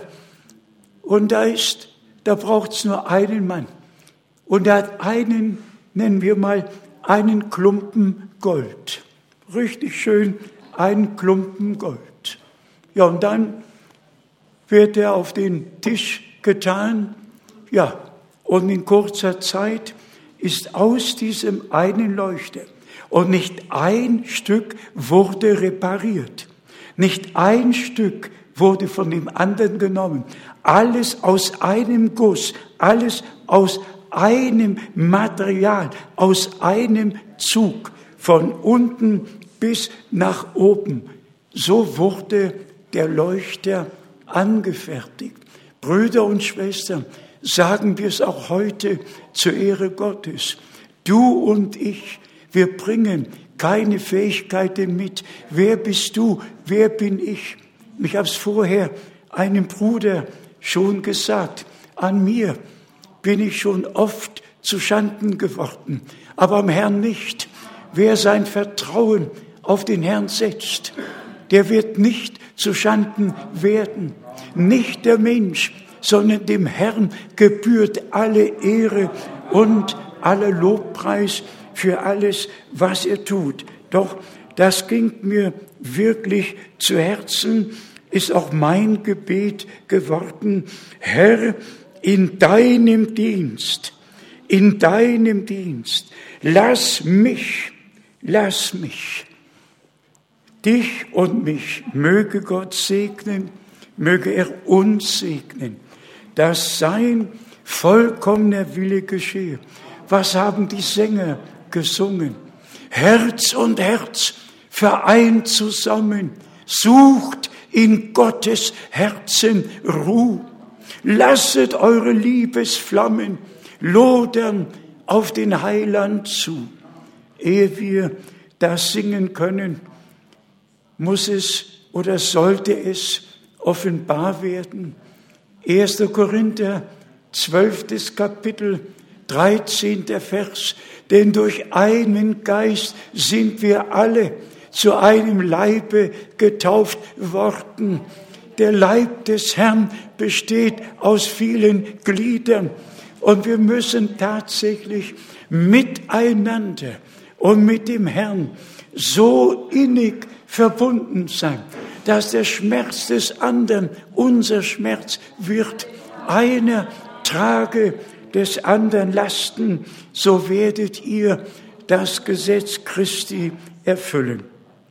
Und da ist, da braucht es nur einen Mann. Und er hat einen, nennen wir mal, einen Klumpen Gold. Richtig schön, einen Klumpen Gold. Ja, und dann wird er auf den Tisch getan. Ja, und in kurzer Zeit ist aus diesem einen Leuchter und nicht ein Stück wurde repariert. Nicht ein Stück wurde von dem anderen genommen. Alles aus einem Guss, alles aus einem Material, aus einem Zug, von unten bis nach oben. So wurde der Leuchter angefertigt. Brüder und Schwestern, sagen wir es auch heute zur Ehre Gottes. Du und ich, wir bringen keine Fähigkeiten mit. Wer bist du? Wer bin ich? Ich habe es vorher einem Bruder schon gesagt. An mir bin ich schon oft zu Schanden geworden, aber am Herrn nicht. Wer sein Vertrauen auf den Herrn setzt, der wird nicht zu Schanden werden. Nicht der Mensch, sondern dem Herrn gebührt alle Ehre und aller Lobpreis für alles, was er tut. Doch das ging mir wirklich zu Herzen, ist auch mein Gebet geworden. Herr, in deinem Dienst, in deinem Dienst, lass mich, lass mich, dich und mich, möge Gott segnen, möge er uns segnen, dass sein vollkommener Wille geschehe. Was haben die Sänger gesungen? Herz und Herz vereint zusammen, sucht in Gottes Herzen Ruh. Lasset eure Liebesflammen lodern auf den Heiland zu. Ehe wir das singen können, muss es oder sollte es offenbar werden. erster Korinther, zwölftes Kapitel, dreizehnter Vers. Denn durch einen Geist sind wir alle zu einem Leibe getauft worden. Der Leib des Herrn besteht aus vielen Gliedern. Und wir müssen tatsächlich miteinander und mit dem Herrn so innig verbunden sein, dass der Schmerz des anderen unser Schmerz wird. Einer trage des anderen Lasten, so werdet ihr das Gesetz Christi erfüllen.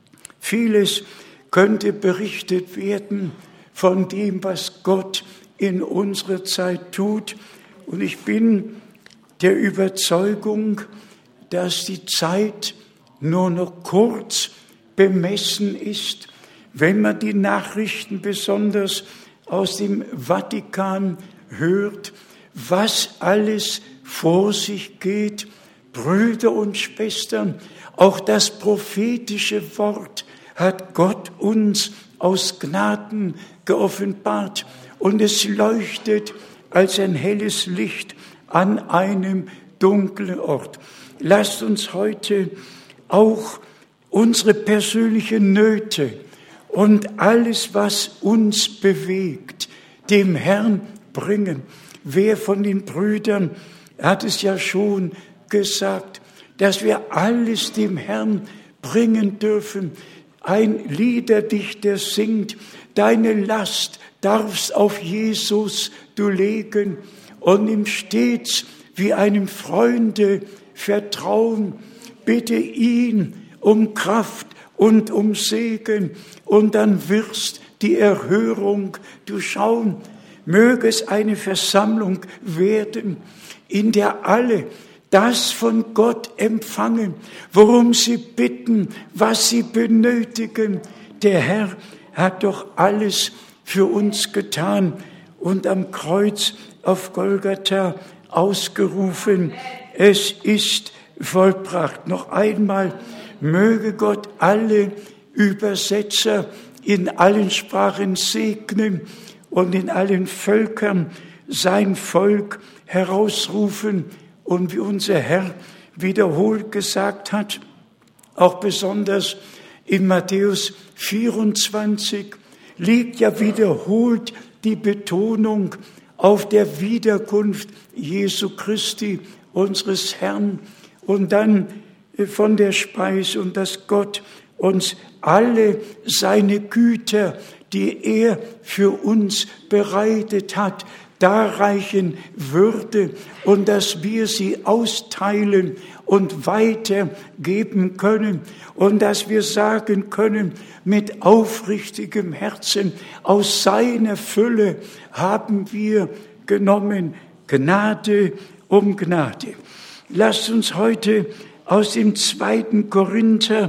Vieles könnte berichtet werden von dem, was Gott in unserer Zeit tut. Und ich bin der Überzeugung, dass die Zeit nur noch kurz bemessen ist, wenn man die Nachrichten besonders aus dem Vatikan hört, was alles vor sich geht. Brüder und Schwestern, auch das prophetische Wort hat Gott uns aus Gnaden geoffenbart und es leuchtet als ein helles Licht an einem dunklen Ort. Lasst uns heute auch unsere persönlichen Nöte und alles, was uns bewegt, dem Herrn bringen. Wer von den Brüdern hat es ja schon gesagt, dass wir alles dem Herrn bringen dürfen. Ein Liederdichter singt, deine Last darfst auf Jesus du legen und ihm stets wie einem Freunde vertrauen. Bitte ihn um Kraft und um Segen und dann wirst die Erhörung durchschauen. Möge es eine Versammlung werden, in der alle das von Gott empfangen, worum sie bitten, was sie benötigen. Der Herr hat doch alles für uns getan und am Kreuz auf Golgatha ausgerufen, es ist vollbracht. Noch einmal, möge Gott alle Übersetzer in allen Sprachen segnen und in allen Völkern sein Volk herausrufen. Und wie unser Herr wiederholt gesagt hat, auch besonders in Matthäus vierundzwanzig, liegt ja wiederholt die Betonung auf der Wiederkunft Jesu Christi, unseres Herrn, und dann von der Speise und dass Gott uns alle seine Güter, die er für uns bereitet hat, darreichen würde und dass wir sie austeilen und weitergeben können und dass wir sagen können, mit aufrichtigem Herzen, aus seiner Fülle haben wir genommen, Gnade um Gnade. Lasst uns heute aus dem zweiten Korinther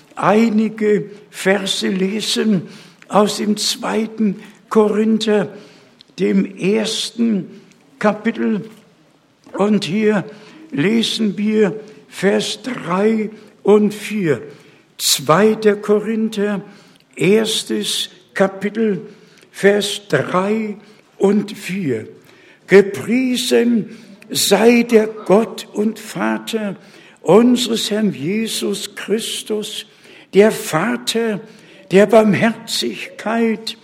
einige Verse lesen, aus dem zweiten Korinther, dem ersten Kapitel. Und hier lesen wir Vers drei und vier. zweiter Korinther, erstes Kapitel, Vers drei und vier. Gepriesen sei der Gott und Vater unseres Herrn Jesus Christus, der Vater der Barmherzigkeit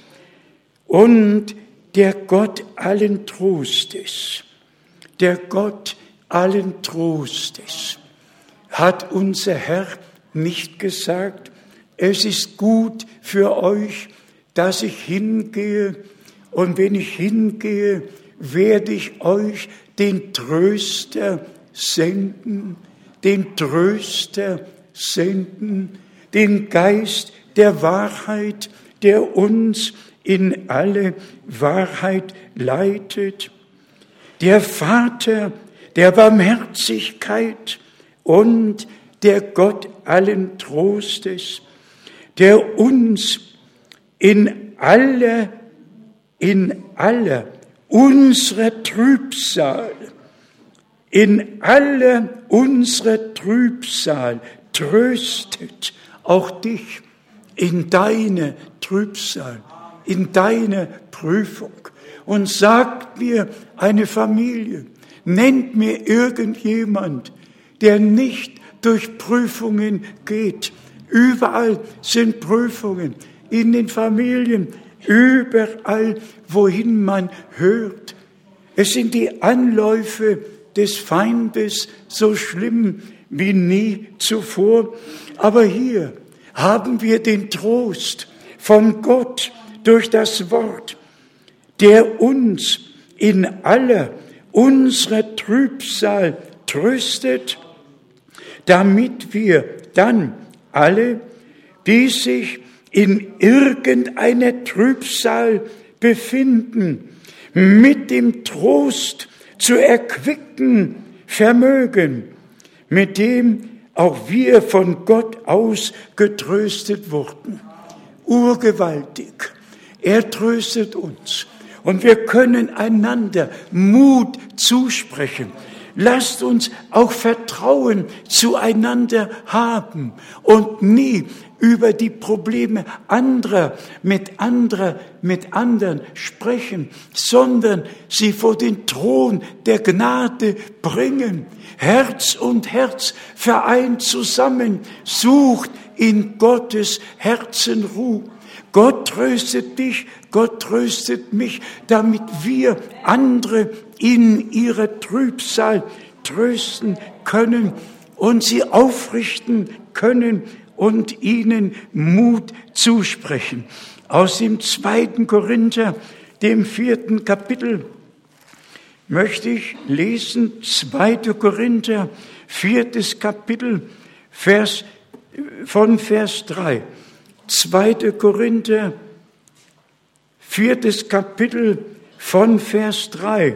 und der Gott allen Trostes. Der Gott allen Trostes. Hat unser Herr nicht gesagt, es ist gut für euch, dass ich hingehe, und wenn ich hingehe, werde ich euch den Tröster senden, den Tröster senden, den Geist der Wahrheit, der uns in alle Wahrheit leitet. Der Vater der Barmherzigkeit und der Gott allen Trostes, der uns in aller, in aller unserer Trübsal, in aller unserer Trübsal tröstet, auch dich in deine Trübsal, in deine Prüfung. Und sagt mir eine Familie, nennt mir irgendjemand, der nicht durch Prüfungen geht. Überall sind Prüfungen, in den Familien, überall, wohin man hört. Es sind die Anläufe des Feindes so schlimm wie nie zuvor. Aber hier haben wir den Trost von Gott durch das Wort, der uns in aller unserer Trübsal tröstet, damit wir dann alle, die sich in irgendeiner Trübsal befinden, mit dem Trost zu erquicken vermögen, mit dem auch wir von Gott aus getröstet wurden. Urgewaltig. Er tröstet uns. Und wir können einander Mut zusprechen. Lasst uns auch Vertrauen zueinander haben und nie über die Probleme anderer mit anderer, mit anderen sprechen, sondern sie vor den Thron der Gnade bringen. Herz und Herz vereint zusammen, sucht in Gottes Herzen Ruhe. Gott tröstet dich, Gott tröstet mich, damit wir andere in ihrer Trübsal trösten können und sie aufrichten können und ihnen Mut zusprechen. Aus dem zweiten Korinther, dem vierten Kapitel, möchte ich lesen zweiter Korinther, viertes Kapitel, Vers, von Vers drei. zweiter Korinther, viertes Kapitel, von Vers drei.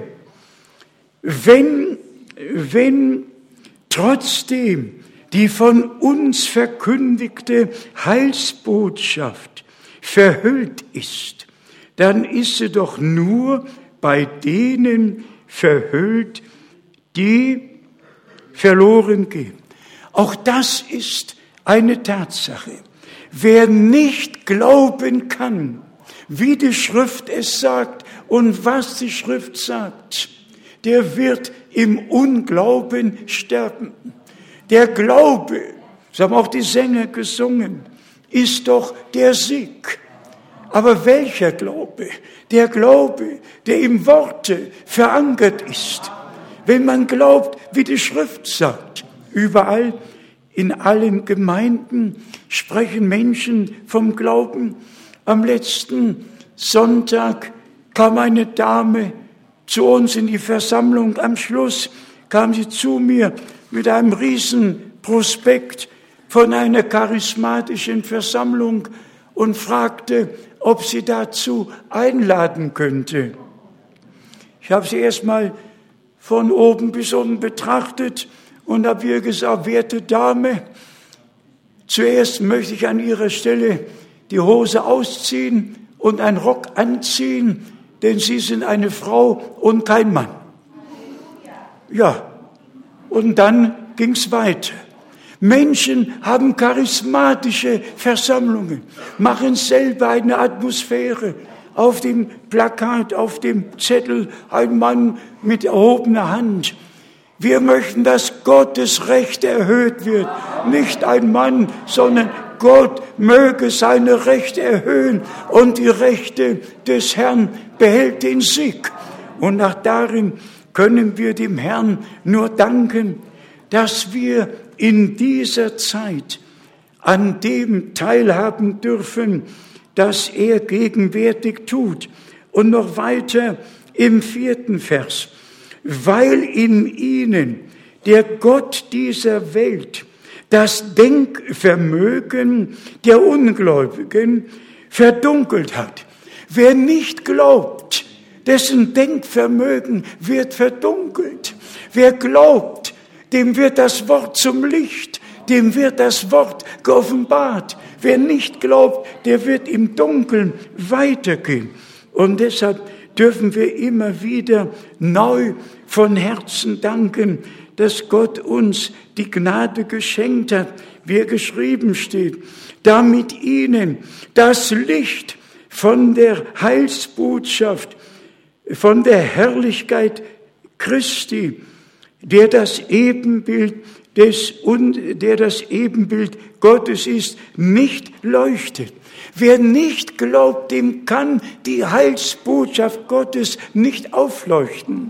Wenn, wenn trotzdem die von uns verkündigte Heilsbotschaft verhüllt ist, dann ist sie doch nur bei denen verhüllt, die verloren gehen. Auch das ist eine Tatsache. Wer nicht glauben kann, wie die Schrift es sagt und was die Schrift sagt, der wird im Unglauben sterben. Der Glaube, das haben auch die Sänger gesungen, ist doch der Sieg. Aber welcher Glaube? Der Glaube, der im Worte verankert ist. Wenn man glaubt, wie die Schrift sagt, überall in allen Gemeinden sprechen Menschen vom Glauben. Am letzten Sonntag kam eine Dame zu uns in die Versammlung. Am Schluss kam sie zu mir mit einem riesen Prospekt von einer charismatischen Versammlung und fragte, ob sie dazu einladen könnte. Ich habe sie erstmal von oben bis unten betrachtet und habe ihr gesagt, werte Dame, zuerst möchte ich an Ihrer Stelle die Hose ausziehen und einen Rock anziehen, denn Sie sind eine Frau und kein Mann. Ja, und dann ging's weiter. Menschen haben charismatische Versammlungen, machen selber eine Atmosphäre. Auf dem Plakat, auf dem Zettel, ein Mann mit erhobener Hand. Wir möchten, dass Gottes Recht erhöht wird. Nicht ein Mann, sondern Gott möge seine Rechte erhöhen und die Rechte des Herrn behält den Sieg. Und nach darin können wir dem Herrn nur danken, dass wir in dieser Zeit an dem teilhaben dürfen, das er gegenwärtig tut. Und noch weiter im vierten Vers. Weil in ihnen der Gott dieser Welt das Denkvermögen der Ungläubigen verdunkelt hat. Wer nicht glaubt, dessen Denkvermögen wird verdunkelt. Wer glaubt, dem wird das Wort zum Licht, dem wird das Wort geoffenbart. Wer nicht glaubt, der wird im Dunkeln weitergehen. Und deshalb dürfen wir immer wieder neu von Herzen danken, dass Gott uns die Gnade geschenkt hat, wie geschrieben steht, damit ihnen das Licht von der Heilsbotschaft, von der Herrlichkeit Christi, der das Ebenbild des, der das Ebenbild Gottes ist, nicht leuchtet. Wer nicht glaubt, dem kann die Heilsbotschaft Gottes nicht aufleuchten.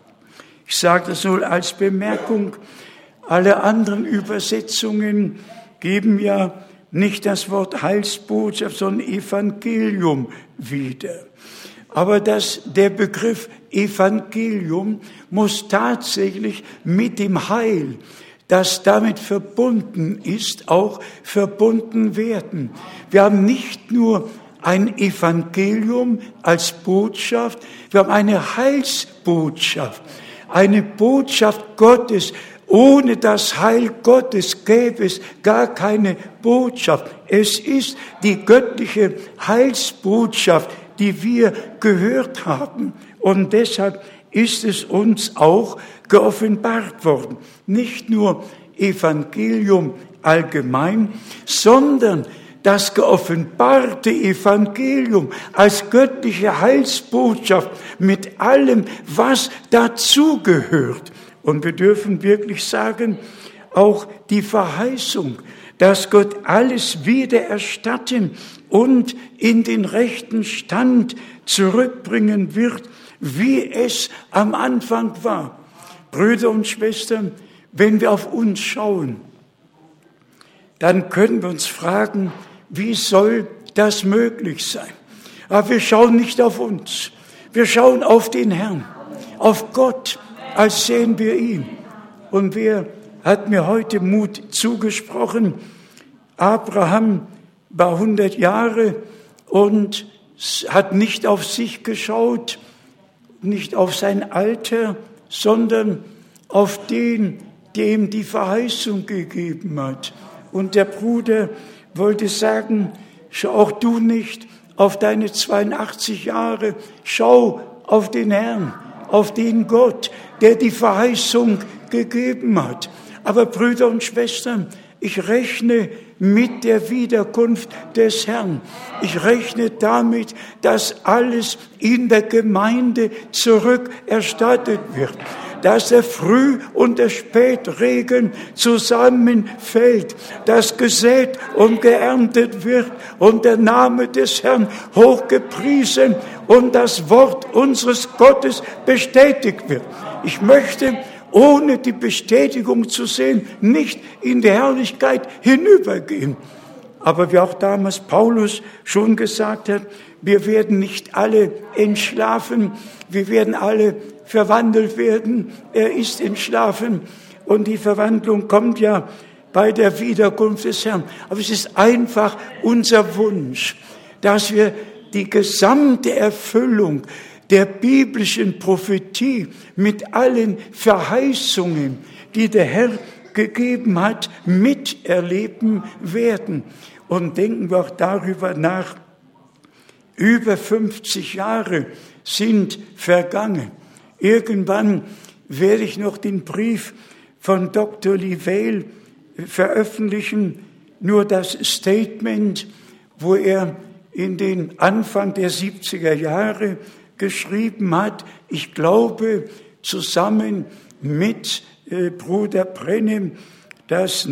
Ich sage das nur als Bemerkung. Alle anderen Übersetzungen geben ja nicht das Wort Heilsbotschaft, sondern Evangelium wieder. Aber das, der Begriff Evangelium muss tatsächlich mit dem Heil, das damit verbunden ist, auch verbunden werden. Wir haben nicht nur ein Evangelium als Botschaft, wir haben eine Heilsbotschaft, eine Botschaft Gottes. Ohne das Heil Gottes gäbe es gar keine Botschaft. Es ist die göttliche Heilsbotschaft, die wir gehört haben. Und deshalb ist es uns auch geoffenbart worden. Nicht nur Evangelium allgemein, sondern das geoffenbarte Evangelium als göttliche Heilsbotschaft mit allem, was dazugehört. Und wir dürfen wirklich sagen, auch die Verheißung, dass Gott alles wiedererstatten und in den rechten Stand zurückbringen wird, wie es am Anfang war. Brüder und Schwestern, wenn wir auf uns schauen, dann können wir uns fragen, wie soll das möglich sein? Aber wir schauen nicht auf uns, wir schauen auf den Herrn, auf Gott, als sehen wir ihn. Und wer hat mir heute Mut zugesprochen? Abraham war hundert Jahre und hat nicht auf sich geschaut, nicht auf sein Alter, sondern auf den, der ihm die Verheißung gegeben hat. Und der Bruder wollte sagen, schau auch du nicht auf deine zweiundachtzig Jahre, schau auf den Herrn, auf den Gott, der die Verheißung gegeben hat. Aber Brüder und Schwestern, ich rechne mit der Wiederkunft des Herrn. Ich rechne damit, dass alles in der Gemeinde zurückerstattet wird, dass der Früh- und der Spätregen zusammenfällt, dass gesät und geerntet wird und der Name des Herrn hochgepriesen und das Wort unseres Gottes bestätigt wird. Ich möchte, ohne die Bestätigung zu sehen, nicht in die Herrlichkeit hinübergehen. Aber wie auch damals Paulus schon gesagt hat, wir werden nicht alle entschlafen, wir werden alle verwandelt werden. Er ist entschlafen und die Verwandlung kommt ja bei der Wiederkunft des Herrn. Aber es ist einfach unser Wunsch, dass wir die gesamte Erfüllung der biblischen Prophetie mit allen Verheißungen, die der Herr gegeben hat, miterleben werden. Und denken wir auch darüber nach, über fünfzig Jahre sind vergangen. Irgendwann werde ich noch den Brief von Doktor Livell veröffentlichen, nur das Statement, wo er in den Anfang der siebziger Jahre geschrieben hat, ich glaube zusammen mit äh, Bruder Brennem, dass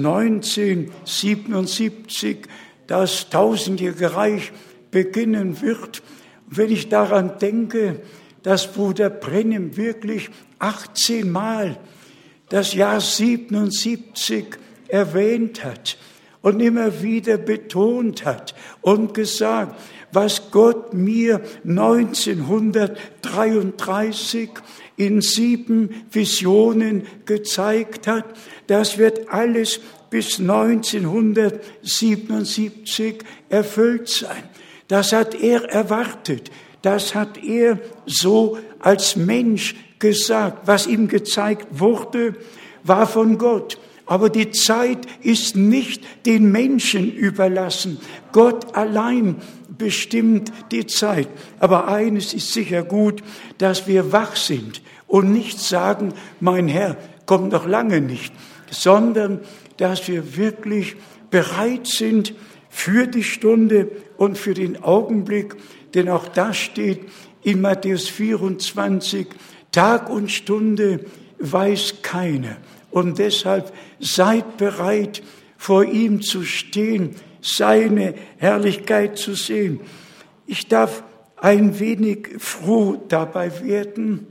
neunzehnhundertsiebenundsiebzig das tausendjährige Reich beginnen wird. Wenn ich daran denke, dass Bruder Brennem wirklich achtzehnmal das Jahr siebenundsiebzig erwähnt hat und immer wieder betont hat und gesagt, was Gott mir neunzehnhundertdreiunddreißig in sieben Visionen gezeigt hat, das wird alles bis neunzehnhundertsiebenundsiebzig erfüllt sein. Das hat er erwartet. Das hat er so als Mensch gesagt. Was ihm gezeigt wurde, war von Gott. Aber die Zeit ist nicht den Menschen überlassen. Gott allein bestimmt die Zeit. Aber eines ist sicher gut, dass wir wach sind und nicht sagen, mein Herr kommt noch lange nicht, sondern dass wir wirklich bereit sind für die Stunde und für den Augenblick, denn auch das steht in Matthäus vierundzwanzig, Tag und Stunde weiß keiner. Und deshalb seid bereit, vor ihm zu stehen, seine Herrlichkeit zu sehen. Ich darf ein wenig froh dabei werden,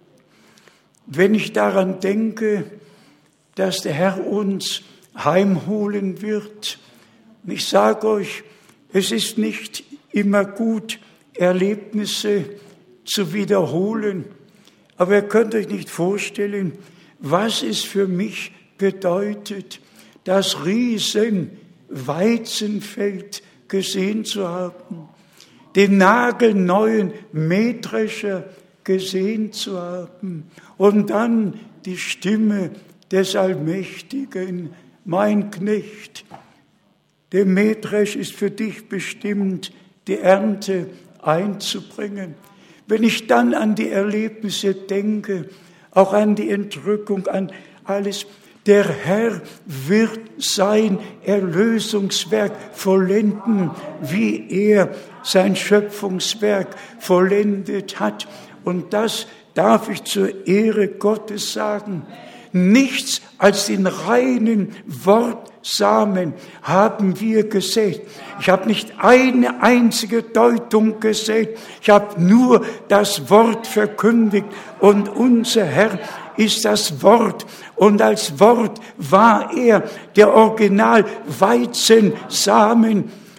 wenn ich daran denke, dass der Herr uns heimholen wird. Und ich sage euch, es ist nicht immer gut, Erlebnisse zu wiederholen. Aber ihr könnt euch nicht vorstellen, was es für mich bedeutet, das riesen Weizenfeld gesehen zu haben, den nagelneuen Mähdrescher gesehen zu haben und dann die Stimme des Allmächtigen, mein Knecht, der Mähdresch ist für dich bestimmt, die Ernte einzubringen. Wenn ich dann an die Erlebnisse denke, auch an die Entrückung, an alles, der Herr wird sein Erlösungswerk vollenden, wie er sein Schöpfungswerk vollendet hat. Und das darf ich zur Ehre Gottes sagen. Nichts als den reinen Wortsamen haben wir gesät. Ich habe nicht eine einzige Deutung gesät. Ich habe nur das Wort verkündigt. Und unser Herr ist das Wort. Und als Wort war er der Original Weizensamen.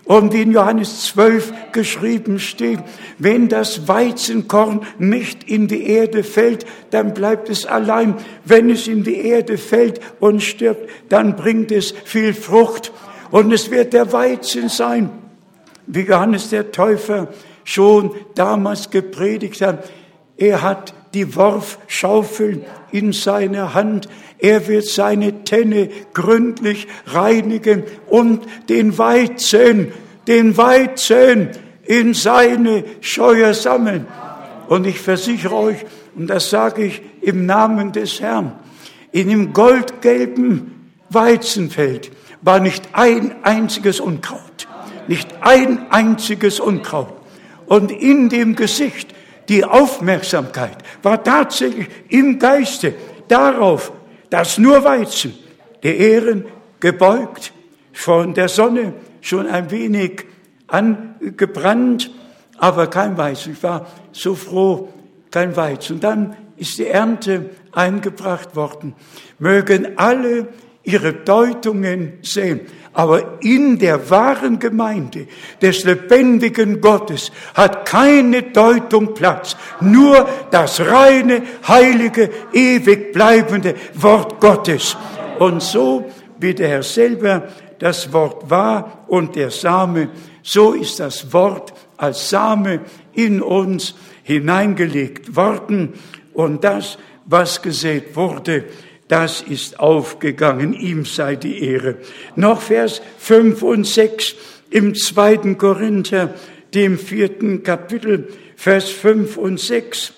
Und in Johannes zwölf geschrieben steht, wenn das Weizenkorn nicht in die Erde fällt, dann bleibt es allein. Wenn es in die Erde fällt und stirbt, dann bringt es viel Frucht. Und es wird der Weizen sein, wie Johannes der Täufer schon damals gepredigt hat. Er hat die Worfschaufel in seiner Hand. Er wird seine Tenne gründlich reinigen und den Weizen, den Weizen in seine Scheuer sammeln. Und ich versichere euch, und das sage ich im Namen des Herrn, in dem goldgelben Weizenfeld war nicht ein einziges Unkraut, nicht ein einziges Unkraut. Und in dem Gesicht, die Aufmerksamkeit war tatsächlich im Geiste darauf, dass nur Weizen, die Ähren gebeugt, von der Sonne schon ein wenig angebrannt, aber kein Weizen. Ich war so froh, kein Weizen. Und dann ist die Ernte eingebracht worden. Mögen alle ihre Deutungen sehen. Aber in der wahren Gemeinde des lebendigen Gottes hat keine Deutung Platz. Nur das reine, heilige, ewig bleibende Wort Gottes. Und so, wie der Herr selber das Wort war und der Same, so ist das Wort als Same in uns hineingelegt worden. Und das, was gesät wurde, das ist aufgegangen, ihm sei die Ehre. Noch Vers fünf und sechs im zweiten Korinther, dem vierten Kapitel, Vers fünf und sechs.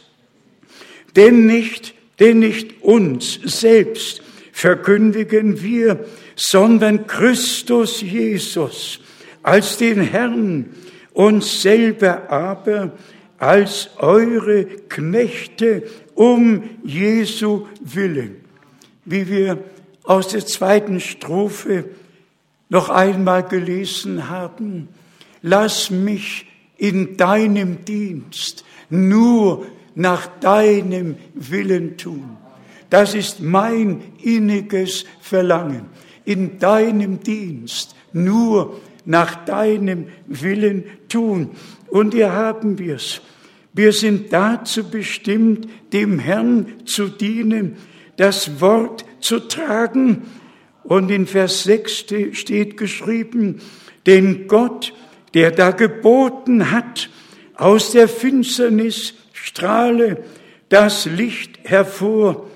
Denn nicht, denn nicht uns selbst verkündigen wir, sondern Christus Jesus als den Herrn, uns selber aber als eure Knechte um Jesu willen. Wie wir aus der zweiten Strophe noch einmal gelesen haben, lass mich in deinem Dienst nur nach deinem Willen tun. Das ist mein inniges Verlangen, in deinem Dienst nur nach deinem Willen tun. Und hier haben wir es. Wir sind dazu bestimmt, dem Herrn zu dienen, das Wort zu tragen. Und in Vers sechs steht geschrieben, denn Gott, der da geboten hat, aus der Finsternis strahle das Licht hervor,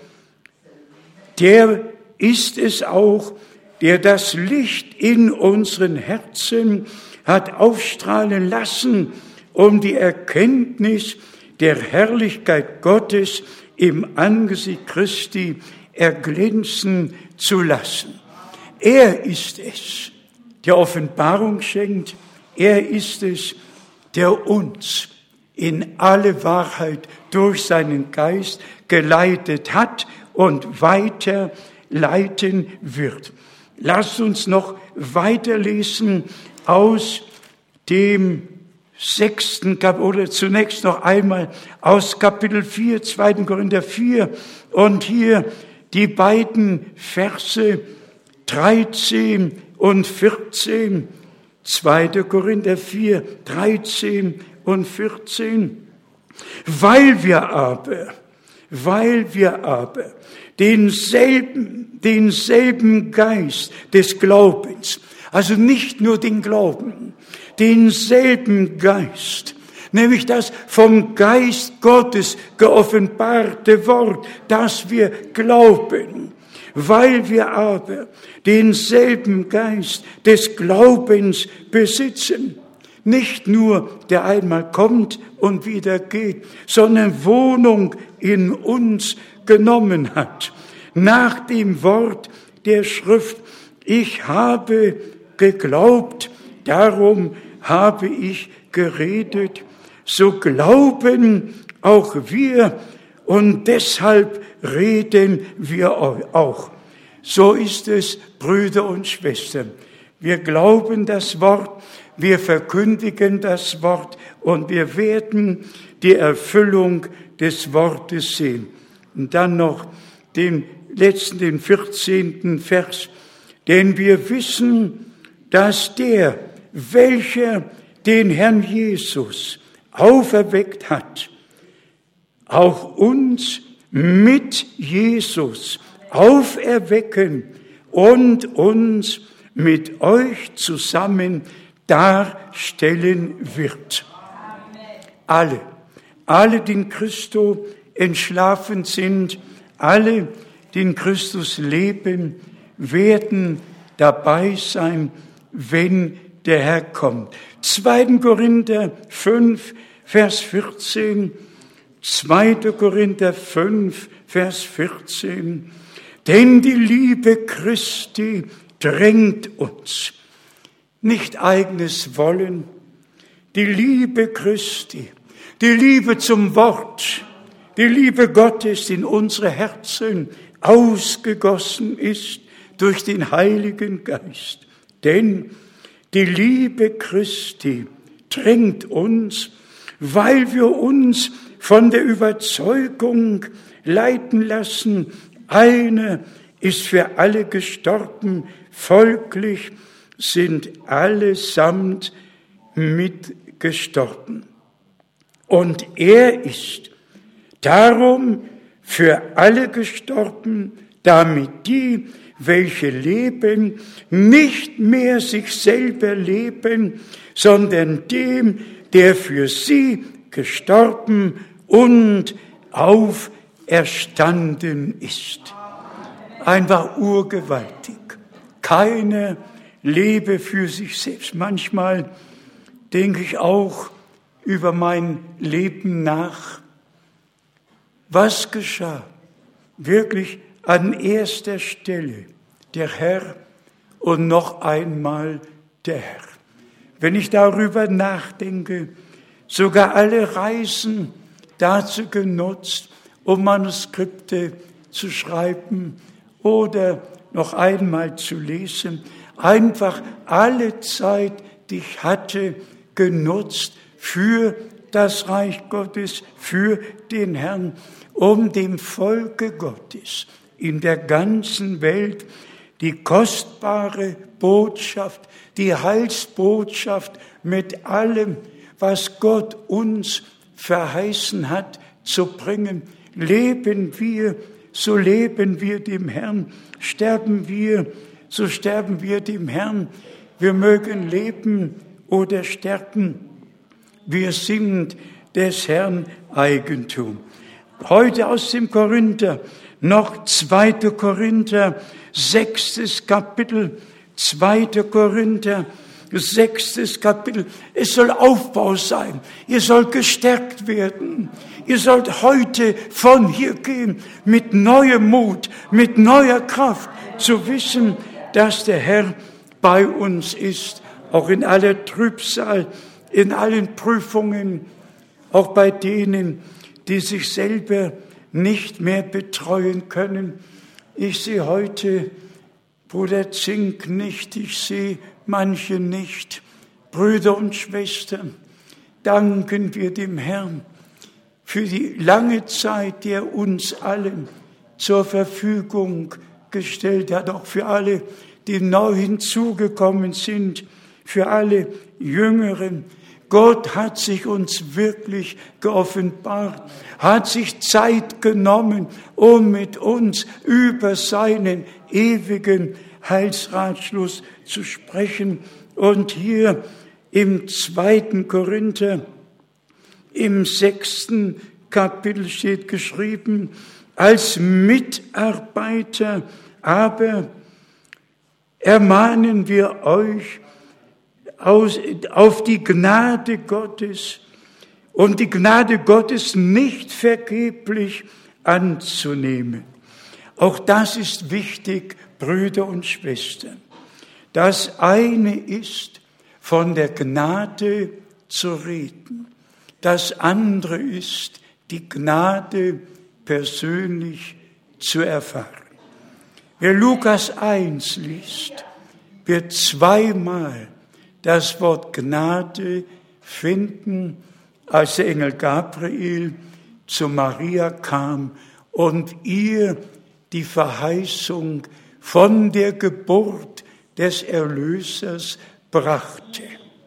der ist es auch, der das Licht in unseren Herzen hat aufstrahlen lassen, um die Erkenntnis der Herrlichkeit Gottes im Angesicht Christi erglänzen zu lassen. Er ist es, der Offenbarung schenkt. Er ist es, der uns in alle Wahrheit durch seinen Geist geleitet hat und weiter leiten wird. Lasst uns noch weiterlesen aus dem sechsten Kapitel, oder zunächst noch einmal aus Kapitel vier, zweiten Korinther vier, und hier die beiden Verse dreizehn und vierzehn, zweiter Korinther vier, dreizehn und vierzehn. Weil wir aber, weil wir aber denselben, denselben Geist des Glaubens, also nicht nur den Glauben, denselben Geist, nämlich das vom Geist Gottes geoffenbarte Wort, das wir glauben, weil wir aber denselben Geist des Glaubens besitzen, nicht nur der einmal kommt und wieder geht, sondern Wohnung in uns genommen hat, nach dem Wort der Schrift, ich habe geglaubt, darum habe ich geredet, so glauben auch wir und deshalb reden wir auch. So ist es, Brüder und Schwestern. Wir glauben das Wort, wir verkündigen das Wort und wir werden die Erfüllung des Wortes sehen. Und dann noch den letzten, den vierzehnten Vers. Denn wir wissen, dass der, welcher den Herrn Jesus auferweckt hat, auch uns mit Jesus auferwecken und uns mit euch zusammen darstellen wird. Alle, alle, die in Christo entschlafen sind, alle, die in Christus leben, werden dabei sein, wenn der Herr kommt. zweiter Korinther fünf, Vers vierzehn. zweiter Korinther fünf, Vers vierzehn. Denn die Liebe Christi drängt uns. Nicht eigenes Wollen. Die Liebe Christi, die Liebe zum Wort, die Liebe Gottes, die in unsere Herzen ausgegossen ist durch den Heiligen Geist. Denn die Liebe Christi drängt uns, weil wir uns von der Überzeugung leiten lassen, einer ist für alle gestorben, folglich sind allesamt mitgestorben. Und er ist darum für alle gestorben, damit die, welche leben, nicht mehr sich selber leben, sondern dem, der für sie gestorben und auferstanden ist. Einfach urgewaltig. Keiner lebe für sich selbst. Manchmal denke ich auch über mein Leben nach. Was geschah? Wirklich an erster Stelle der Herr und noch einmal der Herr. Wenn ich darüber nachdenke, sogar alle Reisen dazu genutzt, um Manuskripte zu schreiben oder noch einmal zu lesen, einfach alle Zeit, die ich hatte, genutzt für das Reich Gottes, für den Herrn, um dem Volke Gottes in der ganzen Welt die kostbare Botschaft, die Heilsbotschaft mit allem, was Gott uns verheißen hat, zu bringen. Leben wir, so leben wir dem Herrn. Sterben wir, so sterben wir dem Herrn. Wir mögen leben oder sterben. Wir sind des Herrn Eigentum. Heute aus dem Korinther, noch zweiter Korinther, sechstes Kapitel, zweiter Korinther, sechstes Kapitel. Es soll Aufbau sein. Ihr sollt gestärkt werden. Ihr sollt heute von hier gehen mit neuem Mut, mit neuer Kraft, zu wissen, dass der Herr bei uns ist, auch in aller Trübsal, in allen Prüfungen, auch bei denen, die sich selber nicht mehr betreuen können. Ich sehe heute Bruder Zink nicht, ich sehe manche nicht. Brüder und Schwestern, danken wir dem Herrn für die lange Zeit, die er uns allen zur Verfügung gestellt hat, auch für alle, die neu hinzugekommen sind, für alle Jüngeren. Gott hat sich uns wirklich geoffenbart, hat sich Zeit genommen, um mit uns über seinen ewigen Heilsratschluss zu sprechen. Und hier im zweiten Korinther, im sechsten Kapitel steht geschrieben, als Mitarbeiter aber ermahnen wir euch, Aus, auf die Gnade Gottes und die Gnade Gottes nicht vergeblich anzunehmen. Auch das ist wichtig, Brüder und Schwestern. Das eine ist, von der Gnade zu reden. Das andere ist, die Gnade persönlich zu erfahren. Wer Lukas eins liest, wird zweimal das Wort Gnade finden, als der Engel Gabriel zu Maria kam und ihr die Verheißung von der Geburt des Erlösers brachte.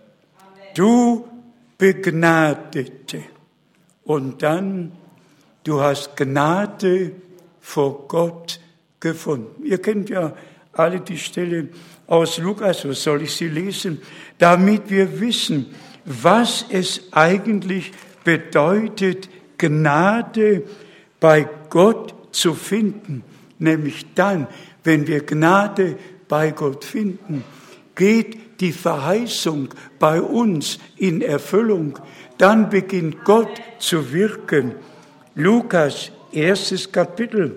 Du Begnadete. Und dann, du hast Gnade vor Gott gefunden. Ihr kennt ja alle die Stelle aus Lukas, was soll ich sie lesen? Damit wir wissen, was es eigentlich bedeutet, Gnade bei Gott zu finden. Nämlich dann, wenn wir Gnade bei Gott finden, geht die Verheißung bei uns in Erfüllung. Dann beginnt Gott zu wirken. Lukas, erstes Kapitel,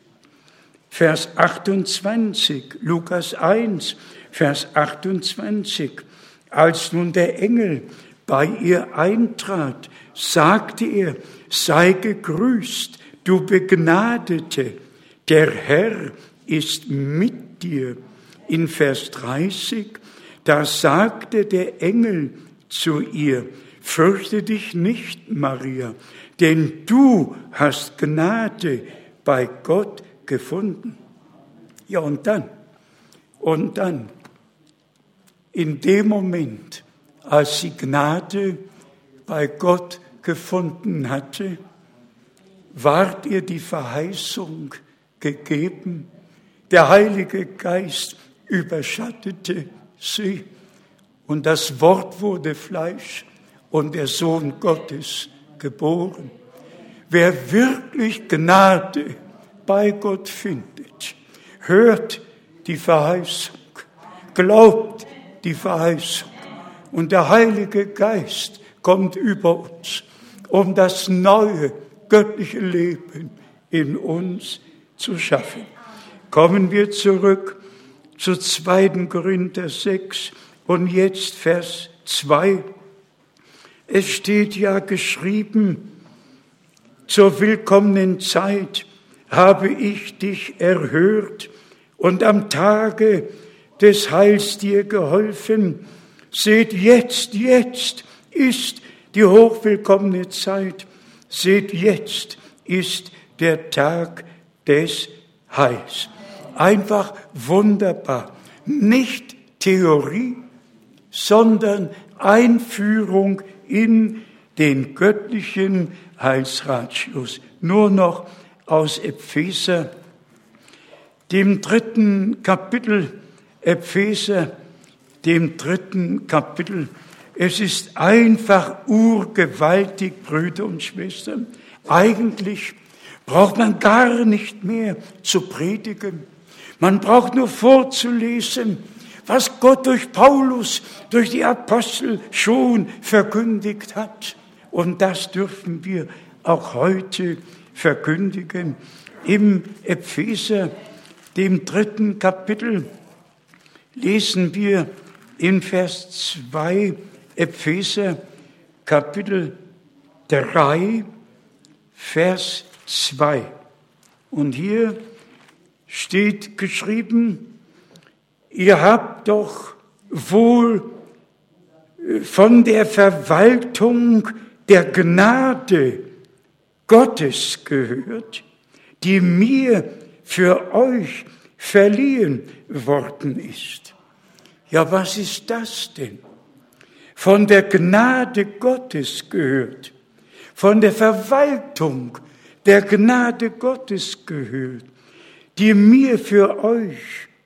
Vers achtundzwanzig, Lukas eins, Vers achtundzwanzig. Als nun der Engel bei ihr eintrat, sagte er, sei gegrüßt, du Begnadete, der Herr ist mit dir. In Vers dreißig, da sagte der Engel zu ihr, fürchte dich nicht, Maria, denn du hast Gnade bei Gott gefunden. Ja, und dann, und dann, in dem Moment, als sie Gnade bei Gott gefunden hatte, ward ihr die Verheißung gegeben, der Heilige Geist überschattete sie und das Wort wurde Fleisch und der Sohn Gottes geboren. Wer wirklich Gnade bei Gott findet, hört die Verheißung, glaubt die Verheißung und der Heilige Geist kommt über uns, um das neue göttliche Leben in uns zu schaffen. Kommen wir zurück zu zweiten Korinther sechs und jetzt Vers zwei. Es steht ja geschrieben, zur willkommenen Zeit habe ich dich erhört und am Tage des Heils dir geholfen. Seht jetzt, jetzt ist die hochwillkommene Zeit. Seht jetzt ist der Tag des Heils. Einfach wunderbar. Nicht Theorie, sondern Einführung in den göttlichen Heilsratschluss. Nur noch aus Epheser, dem dritten Kapitel, Epheser, dem dritten Kapitel. Es ist einfach urgewaltig, Brüder und Schwestern. Eigentlich braucht man gar nicht mehr zu predigen. Man braucht nur vorzulesen, was Gott durch Paulus, durch die Apostel schon verkündigt hat. Und das dürfen wir auch heute verkündigen. Im Epheser, dem dritten Kapitel, lesen wir in Vers zwei, Epheser, Kapitel drei, Vers zwei. Und hier steht geschrieben, ihr habt doch wohl von der Verwaltung der Gnade Gottes gehört, die mir für euch verliehen worden ist. Ja, was ist das denn? Von der Gnade Gottes gehört, von der Verwaltung der Gnade Gottes gehört, die mir für euch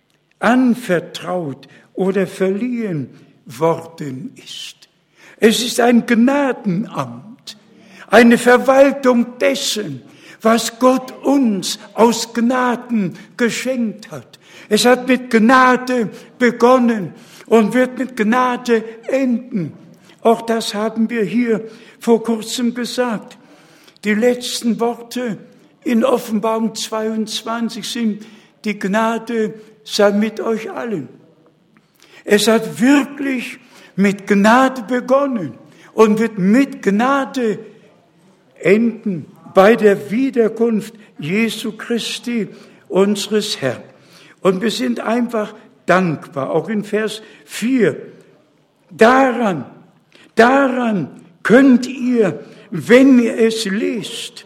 anvertraut oder verliehen worden ist. Es ist ein Gnadenamt, eine Verwaltung dessen, was Gott uns aus Gnaden geschenkt hat. Es hat mit Gnade begonnen und wird mit Gnade enden. Auch das haben wir hier vor kurzem gesagt. Die letzten Worte in Offenbarung zweiundzwanzig sind, die Gnade sei mit euch allen. Es hat wirklich mit Gnade begonnen und wird mit Gnade enden bei der Wiederkunft Jesu Christi, unseres Herrn. Und wir sind einfach dankbar, auch in Vers vier. Daran, daran könnt ihr, wenn ihr es lest,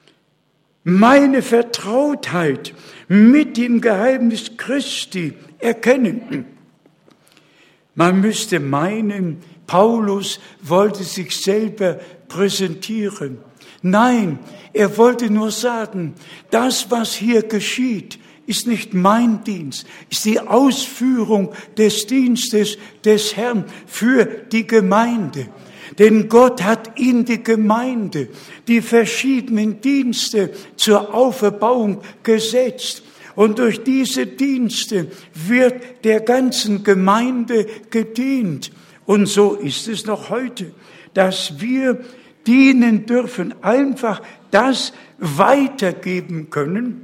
meine Vertrautheit mit dem Geheimnis Christi erkennen. Man müsste meinen, Paulus wollte sich selber präsentieren. Nein, er wollte nur sagen, das, was hier geschieht, ist nicht mein Dienst, ist die Ausführung des Dienstes des Herrn für die Gemeinde. Denn Gott hat in die Gemeinde die verschiedenen Dienste zur Auferbauung gesetzt. Und durch diese Dienste wird der ganzen Gemeinde gedient. Und so ist es noch heute, dass wir dienen dürfen, einfach das weitergeben können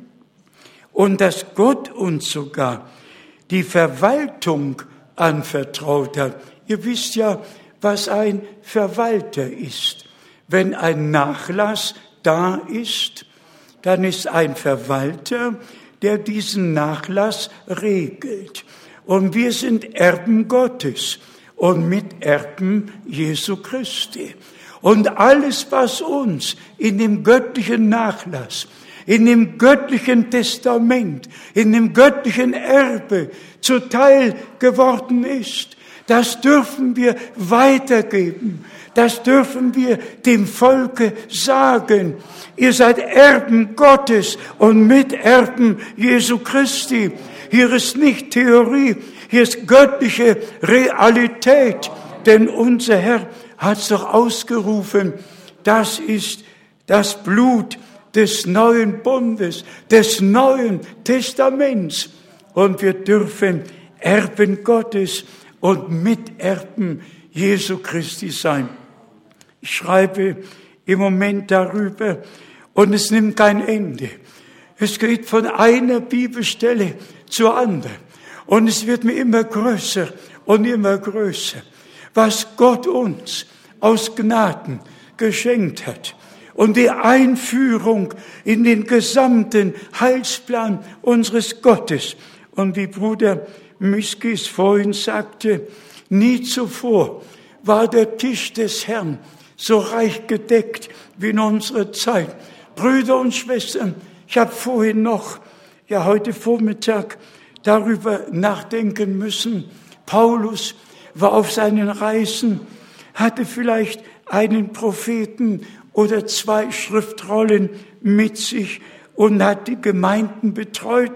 und dass Gott uns sogar die Verwaltung anvertraut hat. Ihr wisst ja, was ein Verwalter ist. Wenn ein Nachlass da ist, dann ist ein Verwalter, der diesen Nachlass regelt. Und wir sind Erben Gottes und Miterben Jesu Christi. Und alles, was uns in dem göttlichen Nachlass, in dem göttlichen Testament, in dem göttlichen Erbe zuteil geworden ist, das dürfen wir weitergeben. Das dürfen wir dem Volke sagen. Ihr seid Erben Gottes und Miterben Jesu Christi. Hier ist nicht Theorie, hier ist göttliche Realität. Denn unser Herr hat es doch ausgerufen, das ist das Blut des neuen Bundes, des neuen Testaments. Und wir dürfen Erben Gottes und Miterben Jesu Christi sein. Ich schreibe im Moment darüber und es nimmt kein Ende. Es geht von einer Bibelstelle zur anderen und es wird mir immer größer und immer größer, was Gott uns aus Gnaden geschenkt hat und die Einführung in den gesamten Heilsplan unseres Gottes. Und wie Bruder Miskis vorhin sagte, nie zuvor war der Tisch des Herrn so reich gedeckt wie in unserer Zeit. Brüder und Schwestern, ich habe vorhin noch, ja heute Vormittag, darüber nachdenken müssen. Paulus war auf seinen Reisen, hatte vielleicht einen Propheten oder zwei Schriftrollen mit sich und hat die Gemeinden betreut.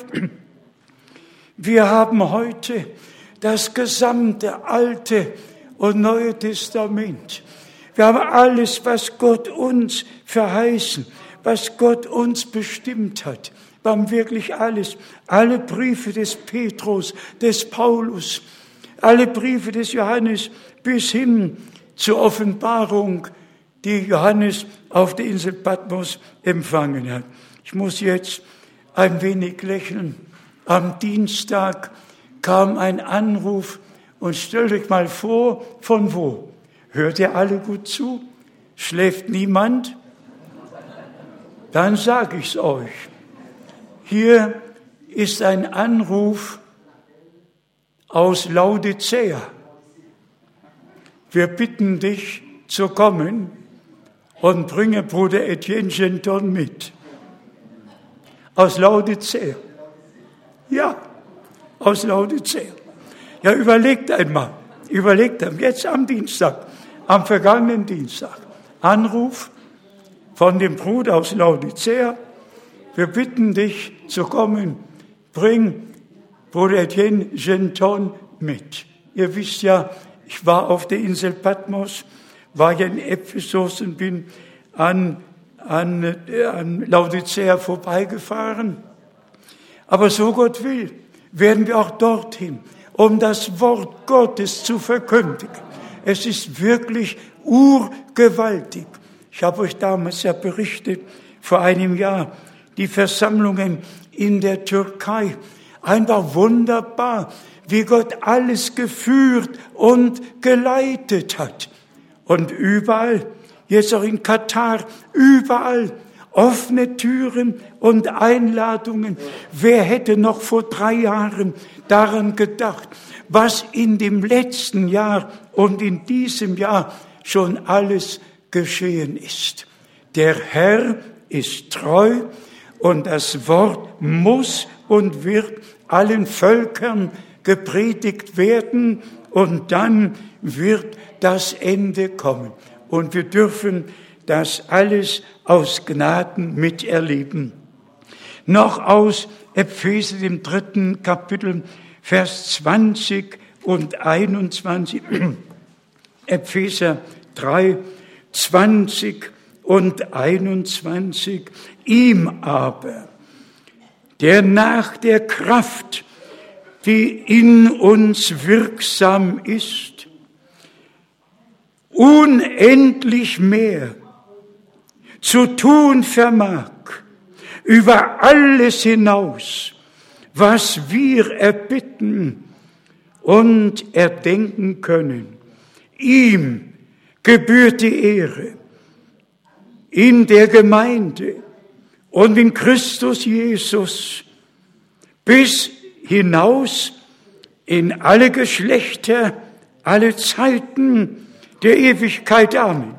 Wir haben heute das gesamte Alte und Neue Testament. Wir haben alles, was Gott uns verheißen, was Gott uns bestimmt hat. Wir haben wirklich alles. Alle Briefe des Petrus, des Paulus, alle Briefe des Johannes bis hin zur Offenbarung, die Johannes auf der Insel Patmos empfangen hat. Ich muss jetzt ein wenig lächeln. Am Dienstag kam ein Anruf und stellt euch mal vor, von wo? Hört ihr alle gut zu? Schläft niemand? Dann sage ich's euch. Hier ist ein Anruf aus Laodicea. Wir bitten dich zu kommen und bringe Bruder Etienne Genton mit. Aus Laodicea. Ja, aus Laodicea. Ja, überlegt einmal, überlegt einmal, jetzt am Dienstag, am vergangenen Dienstag, Anruf von dem Bruder aus Laodicea, wir bitten dich zu kommen, bring Bruder Etienne Genton mit. Ihr wisst ja, ich war auf der Insel Patmos, war ja in Ephesus und bin an, an, an Laodicea vorbeigefahren. Aber so Gott will, werden wir auch dorthin, um das Wort Gottes zu verkündigen. Es ist wirklich urgewaltig. Ich habe euch damals ja berichtet, vor einem Jahr, die Versammlungen in der Türkei. Einfach wunderbar, wie Gott alles geführt und geleitet hat. Und überall, jetzt auch in Katar, überall, offene Türen und Einladungen. Wer hätte noch vor drei Jahren daran gedacht, was in dem letzten Jahr und in diesem Jahr schon alles geschehen ist? Der Herr ist treu und das Wort muss und wird allen Völkern gepredigt werden und dann wird das Ende kommen. Und wir dürfen das alles aus Gnaden miterleben. Noch aus Epheser, dem dritten Kapitel, Vers zwanzig und einundzwanzig. Epheser drei, zwanzig und einundzwanzig. Ihm aber, der nach der Kraft, die in uns wirksam ist, unendlich mehr zu tun vermag, über alles hinaus, was wir erbitten und erdenken können. Ihm gebührt die Ehre in der Gemeinde und in Christus Jesus bis hinaus in alle Geschlechter, alle Zeiten der Ewigkeit. Amen. Amen.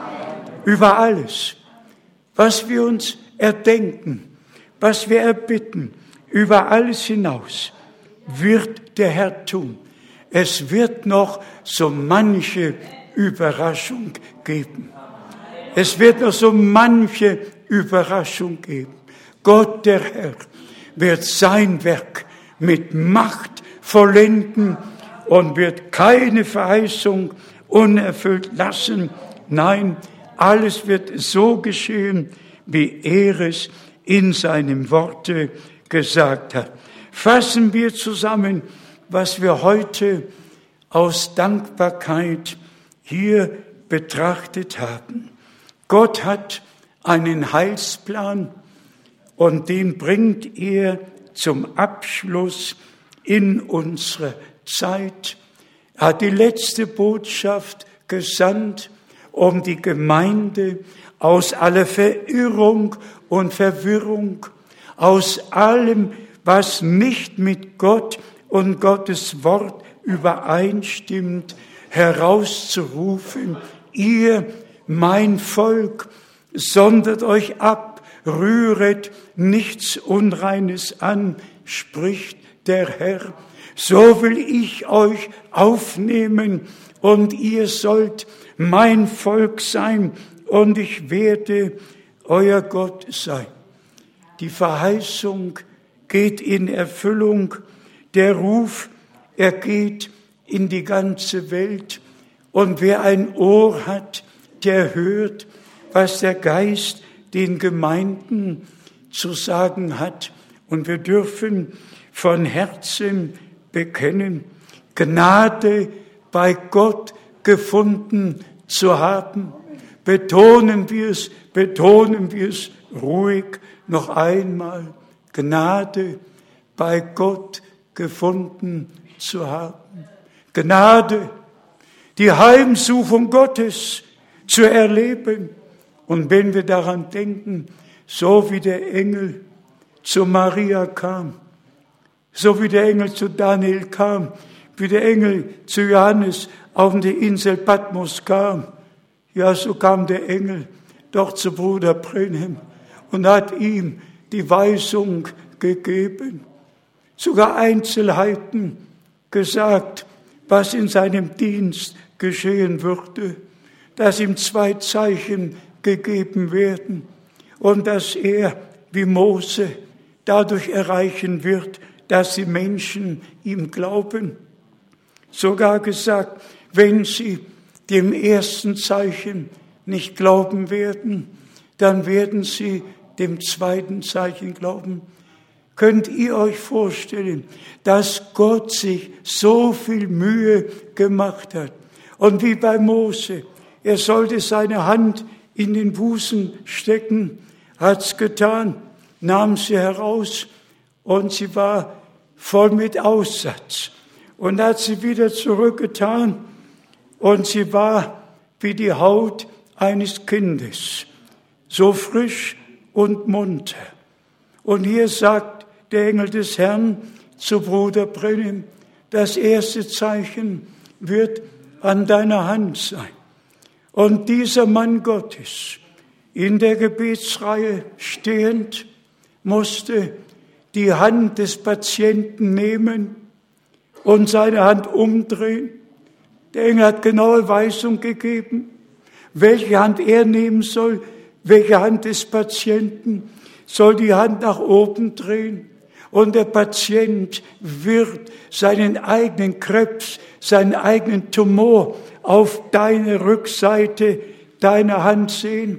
Über alles, was wir uns erdenken, was wir erbitten, über alles hinaus wird der Herr tun. Es wird noch so manche Überraschung geben. Es wird noch so manche Überraschung geben. Gott, der Herr, wird sein Werk mit Macht vollenden und wird keine Verheißung unerfüllt lassen. Nein, alles wird so geschehen, wie er es in seinem Worte gesagt hat. Fassen wir zusammen, was wir heute aus Dankbarkeit hier betrachtet haben. Gott hat einen Heilsplan und den bringt er zum Abschluss in unsere Zeit. Er hat die letzte Botschaft gesandt, um die Gemeinde aus aller Verirrung und Verwirrung, aus allem, was nicht mit Gott und Gottes Wort übereinstimmt, herauszurufen. Ihr, mein Volk, sondert euch ab, rühret nichts Unreines an, spricht der Herr. So will ich euch aufnehmen und ihr sollt mein Volk sein und ich werde euer Gott sein. Die Verheißung geht in Erfüllung, der Ruf, er geht in die ganze Welt. Und wer ein Ohr hat, der hört, was der Geist den Gemeinden zu sagen hat. Und wir dürfen von Herzen bekennen, Gnade bei Gott gefunden zu haben. Betonen wir es, betonen wir es ruhig noch einmal. Gnade bei Gott gefunden zu haben. Gnade, die Heimsuchung Gottes zu erleben. Und wenn wir daran denken, so wie der Engel zu Maria kam, so wie der Engel zu Daniel kam, wie der Engel zu Johannes auf die Insel Patmos kam, ja, so kam der Engel doch zu Bruder Brenhem und hat ihm die Weisung gegeben, sogar Einzelheiten gesagt, was in seinem Dienst geschehen würde, dass ihm zwei Zeichen gegeben werden und dass er, wie Mose, dadurch erreichen wird, dass die Menschen ihm glauben. Sogar gesagt, wenn sie dem ersten Zeichen nicht glauben werden, dann werden sie dem zweiten Zeichen glauben. Könnt ihr euch vorstellen, dass Gott sich so viel Mühe gemacht hat? Und wie bei Mose, er sollte seine Hand in den Busen stecken, hat's getan, nahm sie heraus und sie war voll mit Aussatz. Und hat sie wieder zurückgetan und sie war wie die Haut eines Kindes, so frisch und munter. Und hier sagt der Engel des Herrn zu Bruder Brenhem, das erste Zeichen wird an deiner Hand sein. Und dieser Mann Gottes, in der Gebetsreihe stehend, musste die Hand des Patienten nehmen und seine Hand umdrehen Der Engel hat genaue Weisung gegeben, welche Hand er nehmen soll, welche Hand des Patienten, soll die Hand nach oben drehen. Und der Patient wird seinen eigenen Krebs, seinen eigenen Tumor auf deine Rückseite deiner Hand sehen.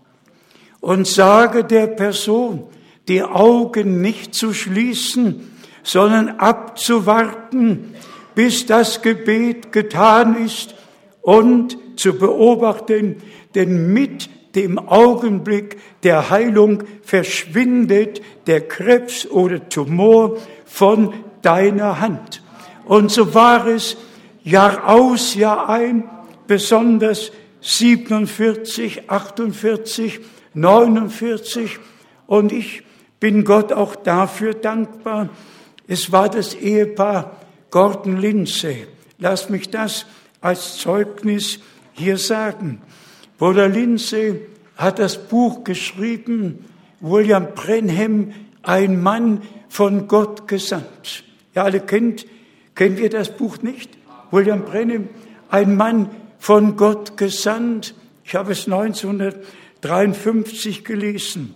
Und sage der Person, die Augen nicht zu schließen, sondern abzuwarten, bis das Gebet getan ist und zu beobachten, denn mit dem Augenblick der Heilung verschwindet der Krebs oder Tumor von deiner Hand. Und so war es Jahr aus, Jahr ein, besonders siebenundvierzig, achtundvierzig, neunundvierzig. Und ich bin Gott auch dafür dankbar. Es war das Ehepaar Gordon Lindsay. Lass mich das als Zeugnis hier sagen. Bruder Lindsay hat das Buch geschrieben, William Branham, ein Mann von Gott gesandt. Ihr alle kennt, kennt ihr das Buch nicht? William Branham, ein Mann von Gott gesandt. Ich habe es neunzehnhundertdreiundfünfzig gelesen.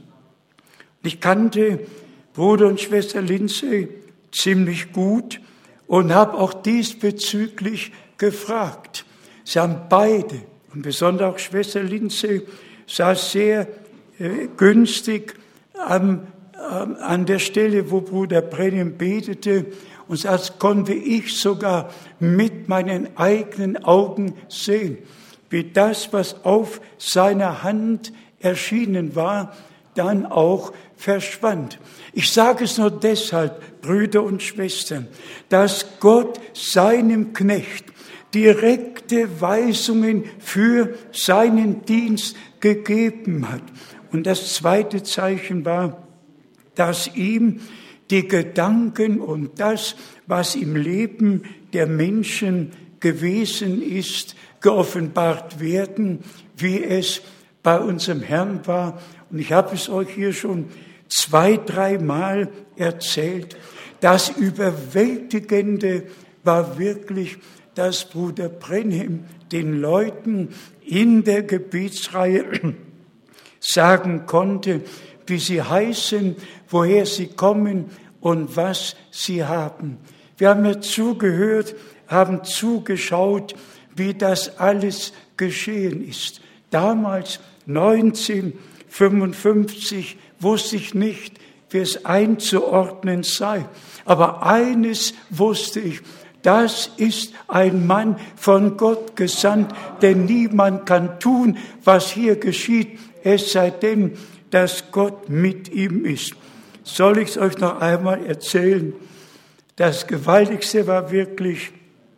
Ich kannte Bruder und Schwester Lindsay ziemlich gut und habe auch diesbezüglich gefragt. Sie haben beide, und besonders auch Schwester Lindsay, saß sehr äh, günstig am, ähm, an der Stelle, wo Bruder Branham betete, und das konnte ich sogar mit meinen eigenen Augen sehen, wie das, was auf seiner Hand erschienen war, dann auch verschwand. Ich sage es nur deshalb, Brüder und Schwestern, dass Gott seinem Knecht direkte Weisungen für seinen Dienst gegeben hat. Und das zweite Zeichen war, dass ihm die Gedanken und das, was im Leben der Menschen gewesen ist, geoffenbart werden, wie es bei unserem Herrn war. Und ich habe es euch hier schon zwei, dreimal erzählt. Das Überwältigende war wirklich, dass Bruder Branham den Leuten in der Gebetsreihe sagen konnte, wie sie heißen, woher sie kommen und was sie haben. Wir haben ja zugehört, haben zugeschaut, wie das alles geschehen ist. Damals, neunzehnhundertfünfundfünfzig, wusste ich nicht, wie es einzuordnen sei. Aber eines wusste ich, das ist ein Mann von Gott gesandt, denn niemand kann tun, was hier geschieht, es sei denn, dass Gott mit ihm ist. Soll ich es euch noch einmal erzählen? Das Gewaltigste war wirklich,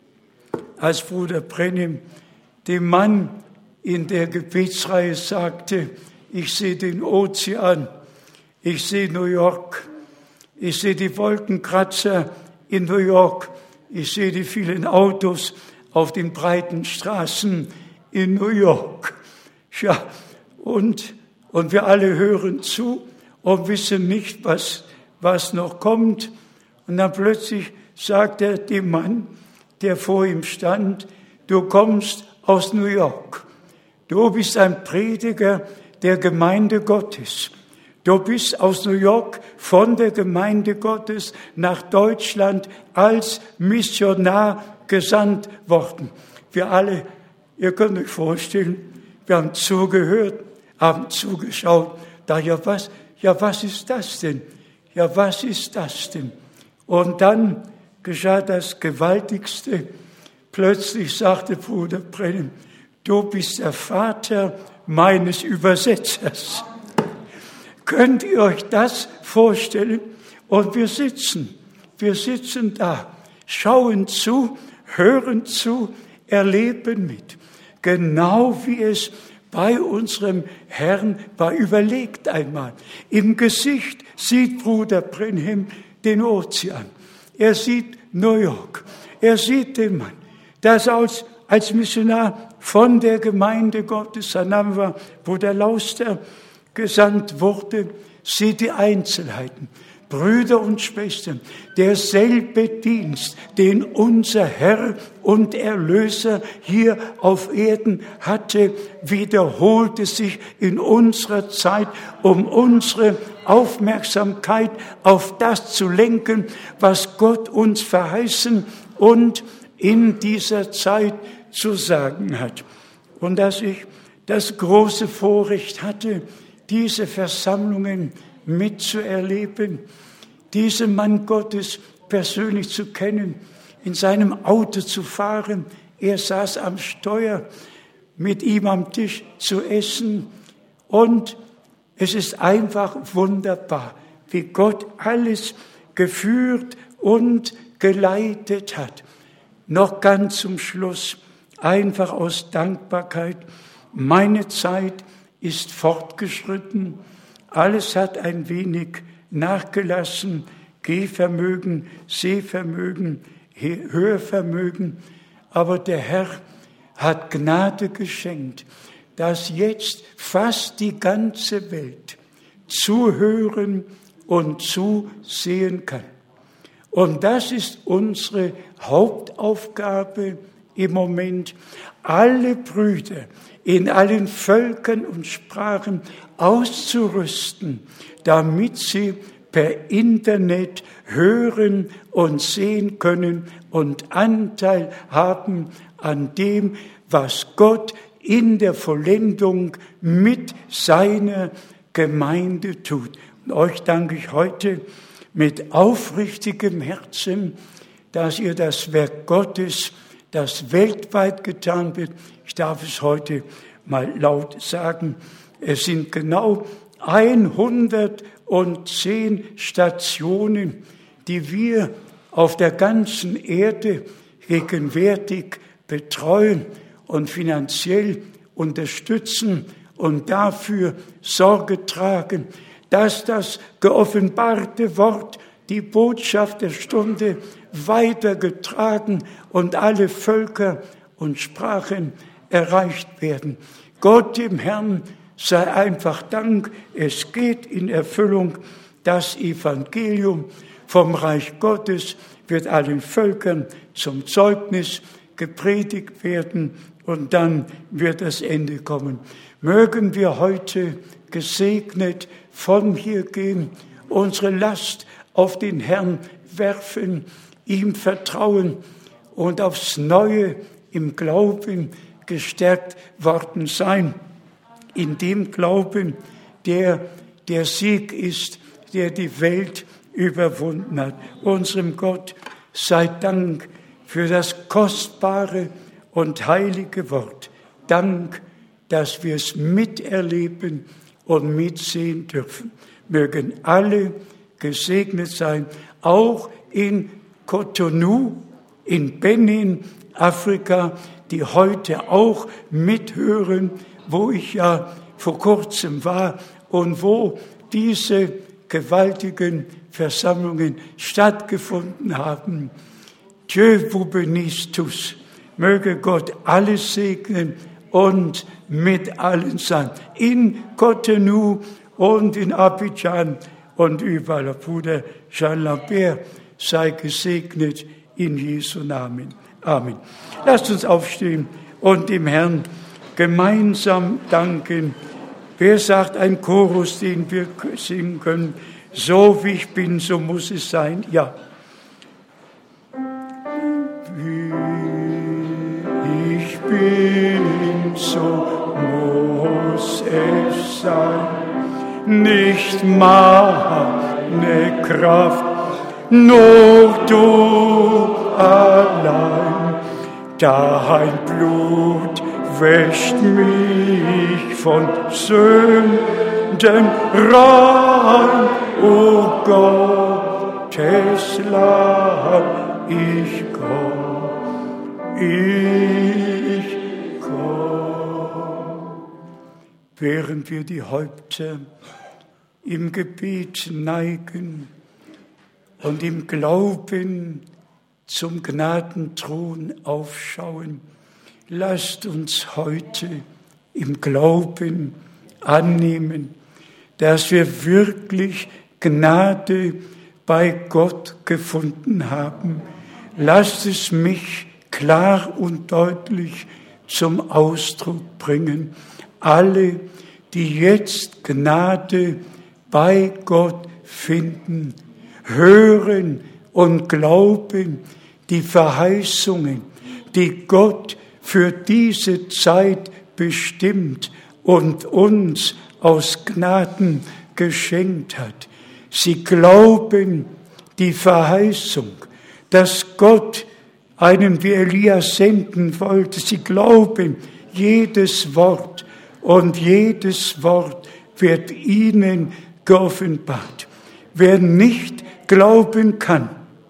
als Bruder Branham dem Mann in der Gebetsreihe sagte, ich sehe den Ozean, ich sehe New York, ich sehe die Wolkenkratzer in New York, ich sehe die vielen Autos auf den breiten Straßen in New York. Ja, und, und wir alle hören zu und wissen nicht, was, was noch kommt. Und dann plötzlich sagt er dem Mann, der vor ihm stand, du kommst aus New York. Du bist ein Prediger der Gemeinde Gottes. Du bist aus New York von der Gemeinde Gottes nach Deutschland als Missionar gesandt worden. Wir alle, ihr könnt euch vorstellen, wir haben zugehört, haben zugeschaut. Da, ja was, ja was ist das denn? Ja was ist das denn? Und dann geschah das Gewaltigste. Plötzlich sagte Bruder Branham, du bist der Vater meines Übersetzers. Könnt ihr euch das vorstellen? Und wir sitzen, wir sitzen da, schauen zu, hören zu, erleben mit. Genau wie es bei unserem Herrn war. Überlegt einmal, im Gesicht sieht Bruder Branham den Ozean. Er sieht New York. Er sieht den Mann, der als, als Missionar von der Gemeinde Gottes, sein Name war Bruder Lauster, gesandt wurde, sieht die Einzelheiten. Brüder und Schwestern, derselbe Dienst, den unser Herr und Erlöser hier auf Erden hatte, wiederholte sich in unserer Zeit, um unsere Aufmerksamkeit auf das zu lenken, was Gott uns verheißen und in dieser Zeit zu sagen hat. Und dass ich das große Vorrecht hatte, diese Versammlungen mitzuerleben, diesen Mann Gottes persönlich zu kennen, in seinem Auto zu fahren. Er saß am Steuer, mit ihm am Tisch zu essen. Und es ist einfach wunderbar, wie Gott alles geführt und geleitet hat. Noch ganz zum Schluss, einfach aus Dankbarkeit. Meine Zeit ist fortgeschritten. Alles hat ein wenig nachgelassen. Gehvermögen, Sehvermögen, Hörvermögen. Aber der Herr hat Gnade geschenkt, dass jetzt fast die ganze Welt zuhören und zusehen kann. Und das ist unsere Hauptaufgabe im Moment, alle Brüder in allen Völkern und Sprachen auszurüsten, damit sie per Internet hören und sehen können und Anteil haben an dem, was Gott in der Vollendung mit seiner Gemeinde tut. Und euch danke ich heute mit aufrichtigem Herzen, dass ihr das Werk Gottes, das weltweit getan wird, ich darf es heute mal laut sagen, es sind genau hundertzehn Stationen, die wir auf der ganzen Erde gegenwärtig betreuen und finanziell unterstützen und dafür Sorge tragen, dass das geoffenbarte Wort, die Botschaft der Stunde weitergetragen und alle Völker und Sprachen erreicht werden. Gott dem Herrn sei einfach Dank, es geht in Erfüllung. Das Evangelium vom Reich Gottes wird allen Völkern zum Zeugnis gepredigt werden und dann wird das Ende kommen. Mögen wir heute gesegnet von hier gehen, unsere Last auf den Herrn werfen, ihm vertrauen und aufs Neue im Glauben gestärkt worden sein. In dem Glauben, der der Sieg ist, der die Welt überwunden hat. Unserem Gott sei Dank für das kostbare und heilige Wort. Dank, dass wir es miterleben und mitsehen dürfen. Mögen alle gesegnet sein, auch in Cotonou, in Benin, Afrika, die heute auch mithören, wo ich ja vor kurzem war und wo diese gewaltigen Versammlungen stattgefunden haben. Dieu vous bénisse tous. Möge Gott alles segnen und mit allen sein. In Cotonou und in Abidjan und überall. Bruder Jean Lambert sei gesegnet in Jesu Namen. Amen. Lasst uns aufstehen und dem Herrn gemeinsam danken. Wer sagt ein Chorus, den wir singen können? So wie ich bin, so muss es sein. Ja. Wie ich bin, so muss es sein. Nicht meine Kraft, nur du allein. Dein Blut wäscht mich von Sünden rein. O Gottes Lamm, ich komm, ich komm. Während wir die Häupter im Gebet neigen und im Glauben zum Gnadenthron aufschauen, lasst uns heute im Glauben annehmen, dass wir wirklich Gnade bei Gott gefunden haben. Lasst es mich klar und deutlich zum Ausdruck bringen. Alle, die jetzt Gnade bei Gott finden, hören und glauben die Verheißungen, die Gott für diese Zeit bestimmt und uns aus Gnaden geschenkt hat. Sie glauben die Verheißung, dass Gott einen wie Elias senden wollte. Sie glauben jedes Wort und jedes Wort wird ihnen geoffenbart. Wer nicht glauben kann,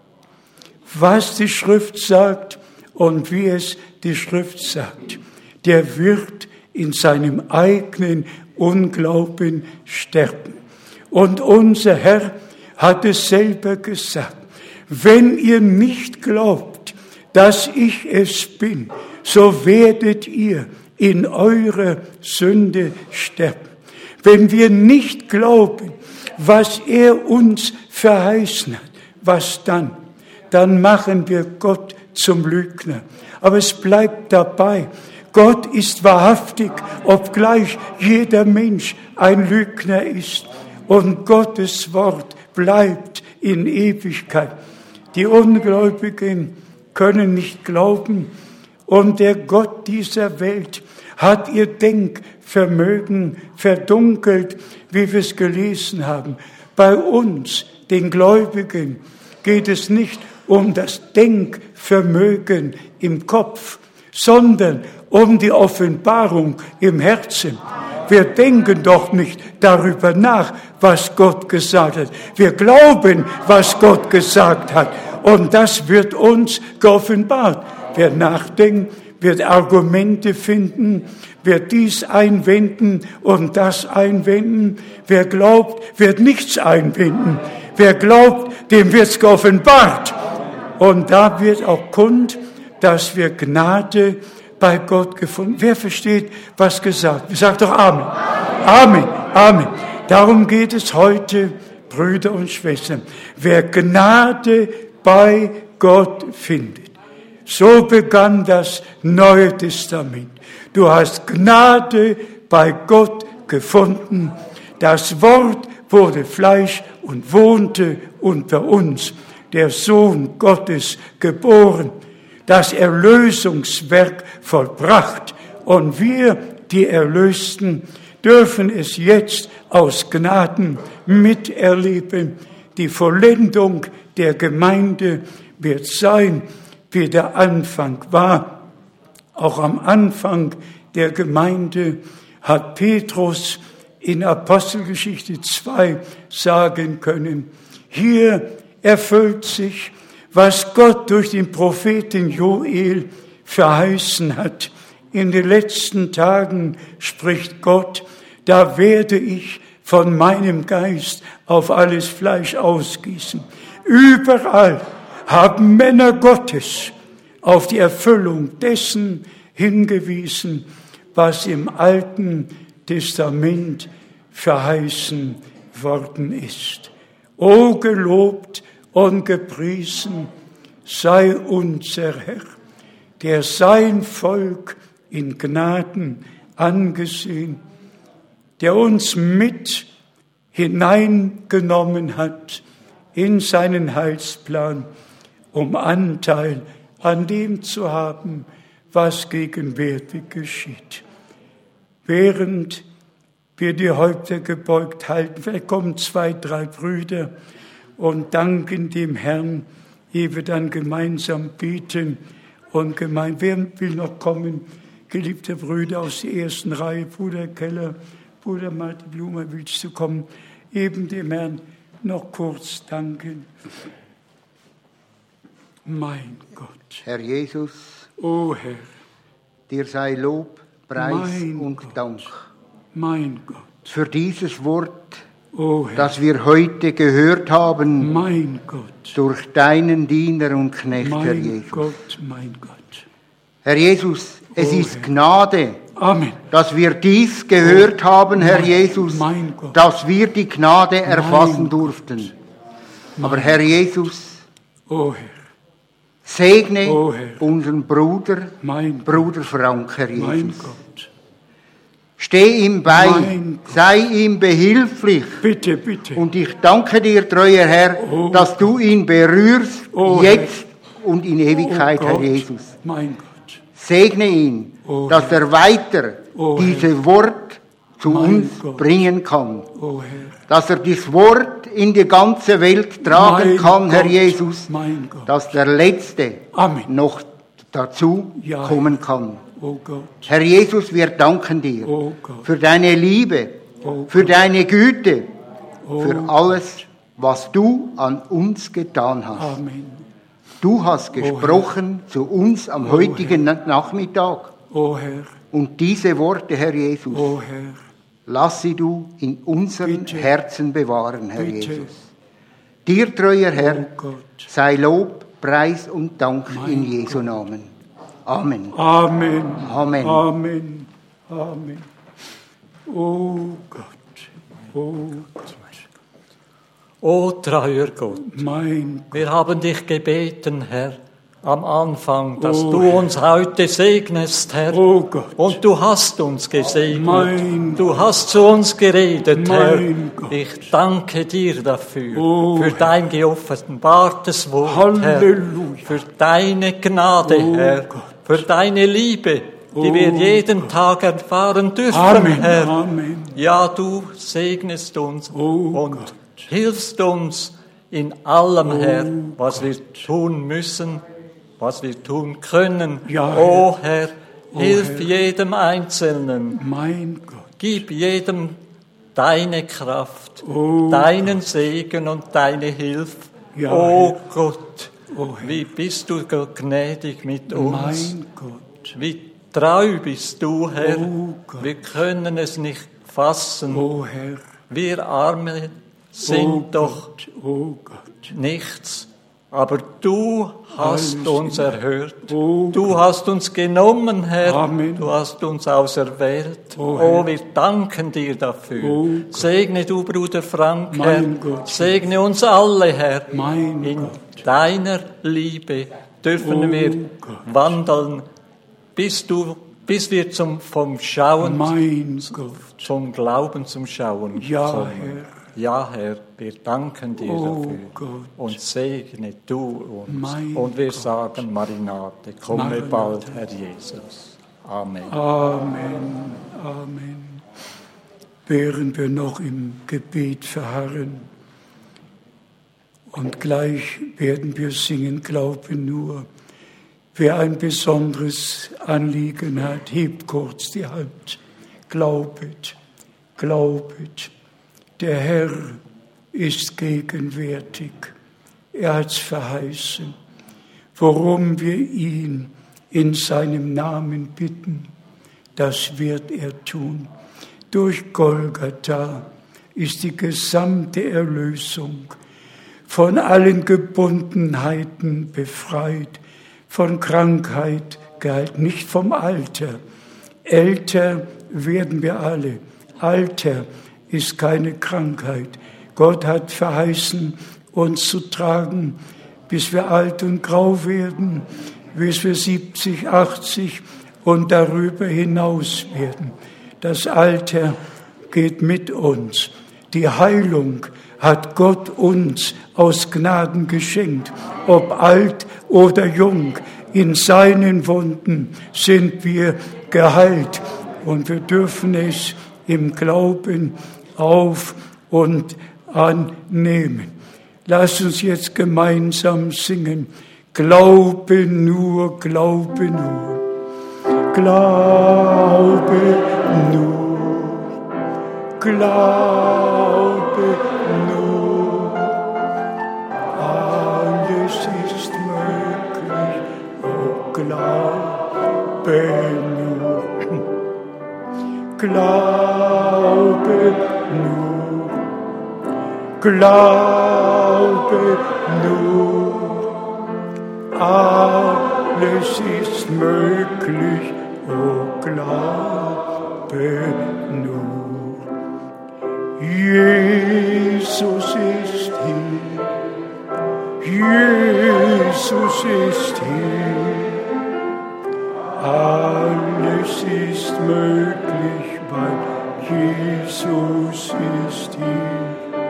was die Schrift sagt und wie es die Schrift sagt, der wird in seinem eigenen Unglauben sterben. Und unser Herr hat es selber gesagt, wenn ihr nicht glaubt, dass ich es bin, so werdet ihr in eurer Sünde sterben. Wenn wir nicht glauben, was er uns verheißen hat, was dann? Dann machen wir Gott zum Lügner. Aber es bleibt dabei, Gott ist wahrhaftig, obgleich jeder Mensch ein Lügner ist. Und Gottes Wort bleibt in Ewigkeit. Die Ungläubigen können nicht glauben. Und der Gott dieser Welt hat ihr Denkvermögen verdunkelt, wie wir es gelesen haben. Bei uns, den Gläubigen, geht es nicht um das Denkvermögen im Kopf, sondern um die Offenbarung im Herzen. Wir denken doch nicht darüber nach, was Gott gesagt hat. Wir glauben, was Gott gesagt hat. Und das wird uns geoffenbart. Wer nachdenkt, wird Argumente finden, wird dies einwenden und das einwenden. Wer glaubt, wird nichts einwenden. Wer glaubt, dem wird's geoffenbart. Und da wird auch kund, dass wir Gnade bei Gott gefunden. Wer versteht, was gesagt wird? Sagt doch Amen. Amen. Amen. Darum geht es heute, Brüder und Schwestern. Wer Gnade bei Gott findet. So begann das Neue Testament. Du hast Gnade bei Gott gefunden. Das Wort wurde Fleisch und wohnte unter uns. Der Sohn Gottes geboren. Das Erlösungswerk vollbracht. Und wir, die Erlösten, dürfen es jetzt aus Gnaden miterleben. Die Vollendung der Gemeinde wird sein, wie der Anfang war. Auch am Anfang der Gemeinde hat Petrus in Apostelgeschichte zwei sagen können, hier erfüllt sich, was Gott durch den Propheten Joel verheißen hat. In den letzten Tagen spricht Gott, da werde ich von meinem Geist auf alles Fleisch ausgießen. Überall haben Männer Gottes auf die Erfüllung dessen hingewiesen, was im Alten Testament verheißen worden ist. O gelobt und gepriesen sei unser Herr, der sein Volk in Gnaden angesehen, der uns mit hineingenommen hat in seinen Heilsplan, um Anteil an dem zu haben, was gegenwärtig geschieht. Während wir die Häupter gebeugt halten, vielleicht kommen zwei, drei Brüder und danken dem Herrn, ehe wir dann gemeinsam beten und gemein. Wer will noch kommen? Geliebte Brüder aus der ersten Reihe, Bruder Keller, Bruder Martin Blumer, willst du kommen? Eben dem Herrn noch kurz danken. Mein Gott. Herr Jesus, O Herr, dir sei Lob, Preis mein und Gott, Dank mein Gott, für dieses Wort, O Herr, das wir heute gehört haben, mein Gott, durch deinen Diener und Knecht, mein Herr Jesus. Gott, mein Gott. Herr Jesus, es O ist Herr. Gnade, Amen. dass wir dies gehört haben, Herr mein- Jesus, mein Gott. dass wir die Gnade erfassen Gott. durften. Aber Herr Jesus, oh Herr, segne oh Herr, unseren Bruder, mein Bruder Frank, Herr Jesus. mein Gott. Steh ihm bei, Mein Gott. sei ihm behilflich. Bitte, bitte. Und ich danke dir, treuer Herr, Oh. dass du ihn berührst, Oh, jetzt und in Ewigkeit, oh Herr Gott, Jesus. mein Gott. Segne ihn, Oh, dass er weiter Oh, dieses Wort zu Mein uns Gott. bringen kann. Oh Herr, Dass er das Wort in die ganze Welt tragen mein kann, Herr Gott, Jesus. mein Gott. Dass der Letzte Amen. noch dazu Ja, kommen kann. Oh Gott, Herr Jesus, wir danken dir oh Gott, für deine Liebe, Oh für deine Güte, oh für alles, was du an uns getan hast. Amen. Du hast gesprochen zu uns am heutigen Nachmittag. Oh Herr, Und diese Worte, Herr Jesus, oh Herr, lass sie du in unseren Bitte. Herzen bewahren, Herr Bitte. Jesus. Dir, treuer Herr, oh Gott. sei Lob, Preis und Dank Mein in Jesu Namen. Amen. Amen. Amen. Amen. Amen. Oh Gott. Oh Gott. O treuer Gott, Mein wir haben dich gebeten, Herr, am Anfang, dass Oh, du Herr. uns heute segnest, Herr. Oh Gott. Und du hast uns gesegnet. Mein du hast zu uns geredet, Herr. Mein Gott. Ich danke dir dafür, Oh, für dein geoffenbartes Wort, Halleluja. Herr. Für deine Gnade, Oh, Herr. Gott. Für deine Liebe, die Oh, wir jeden Gott. Tag erfahren dürfen, Amen. Herr. Amen. Ja, du segnest uns Oh, und Gott. hilfst uns in allem, Oh, Herr, was wir tun müssen, was wir tun können. Ja, oh Herr, Oh, hilf Herr. jedem Einzelnen. Mein Gott. Gib jedem deine Kraft, Oh, deinen Segen und deine Hilfe. Ja, oh Herr. Gott, Oh, Herr. wie bist du gnädig mit uns. Mein Gott. Wie treu bist du, Herr. Oh, Gott. Wir können es nicht fassen. Oh Herr. Wir Arme sind Oh doch Gott. Oh Gott. nichts, aber du hast Alles uns in- erhört. Oh Du Gott. hast uns genommen, Herr. Amen. Du hast uns auserwählt. Oh, Oh, Herr. wir danken dir dafür. Oh Gott. Segne du, Bruder Frank, Mein Herr. Gott. Segne uns alle, Herr. Mein In Gott. deiner Liebe dürfen Oh wir Gott. wandeln, bis du, bis wir zum, vom Schauen Mein Gott. zum Glauben zum Schauen Ja, kommen. Herr. Ja, Herr, wir danken dir Oh dafür. Gott. Und segne du uns. Mein und wir Gott. sagen, Marinate, komme Maranatha. bald, Herr Jesus. Amen. Amen. Amen. Während wir noch im Gebet verharren und gleich werden wir singen, glaube nur. Wer ein besonderes Anliegen hat, hebt kurz die Hand. Glaubet, glaubet, der Herr ist gegenwärtig. Er hat's verheißen. Worum wir ihn in seinem Namen bitten, das wird er tun. Durch Golgatha ist die gesamte Erlösung von allen Gebundenheiten befreit, von Krankheit geheilt, nicht vom Alter. Älter werden wir alle. Alter ist keine Krankheit. Gott hat verheißen, uns zu tragen, bis wir alt und grau werden, bis wir siebzig, achtzig und darüber hinaus werden. Das Alter geht mit uns. Die Heilung hat Gott uns aus Gnaden geschenkt. Ob alt oder jung, in seinen Wunden sind wir geheilt. Und wir dürfen es im Glauben auf und annehmen. Lass uns jetzt gemeinsam singen. Glaube nur, glaube nur. Glaube nur. Glaube nur. Alles ist möglich. Oh, glaube nur. Glaube nur. Glaube nur. Alles ist möglich. Oh, glaube nur. Jesus ist hier. Jesus ist hier. Alles ist möglich, weil Jesus ist hier.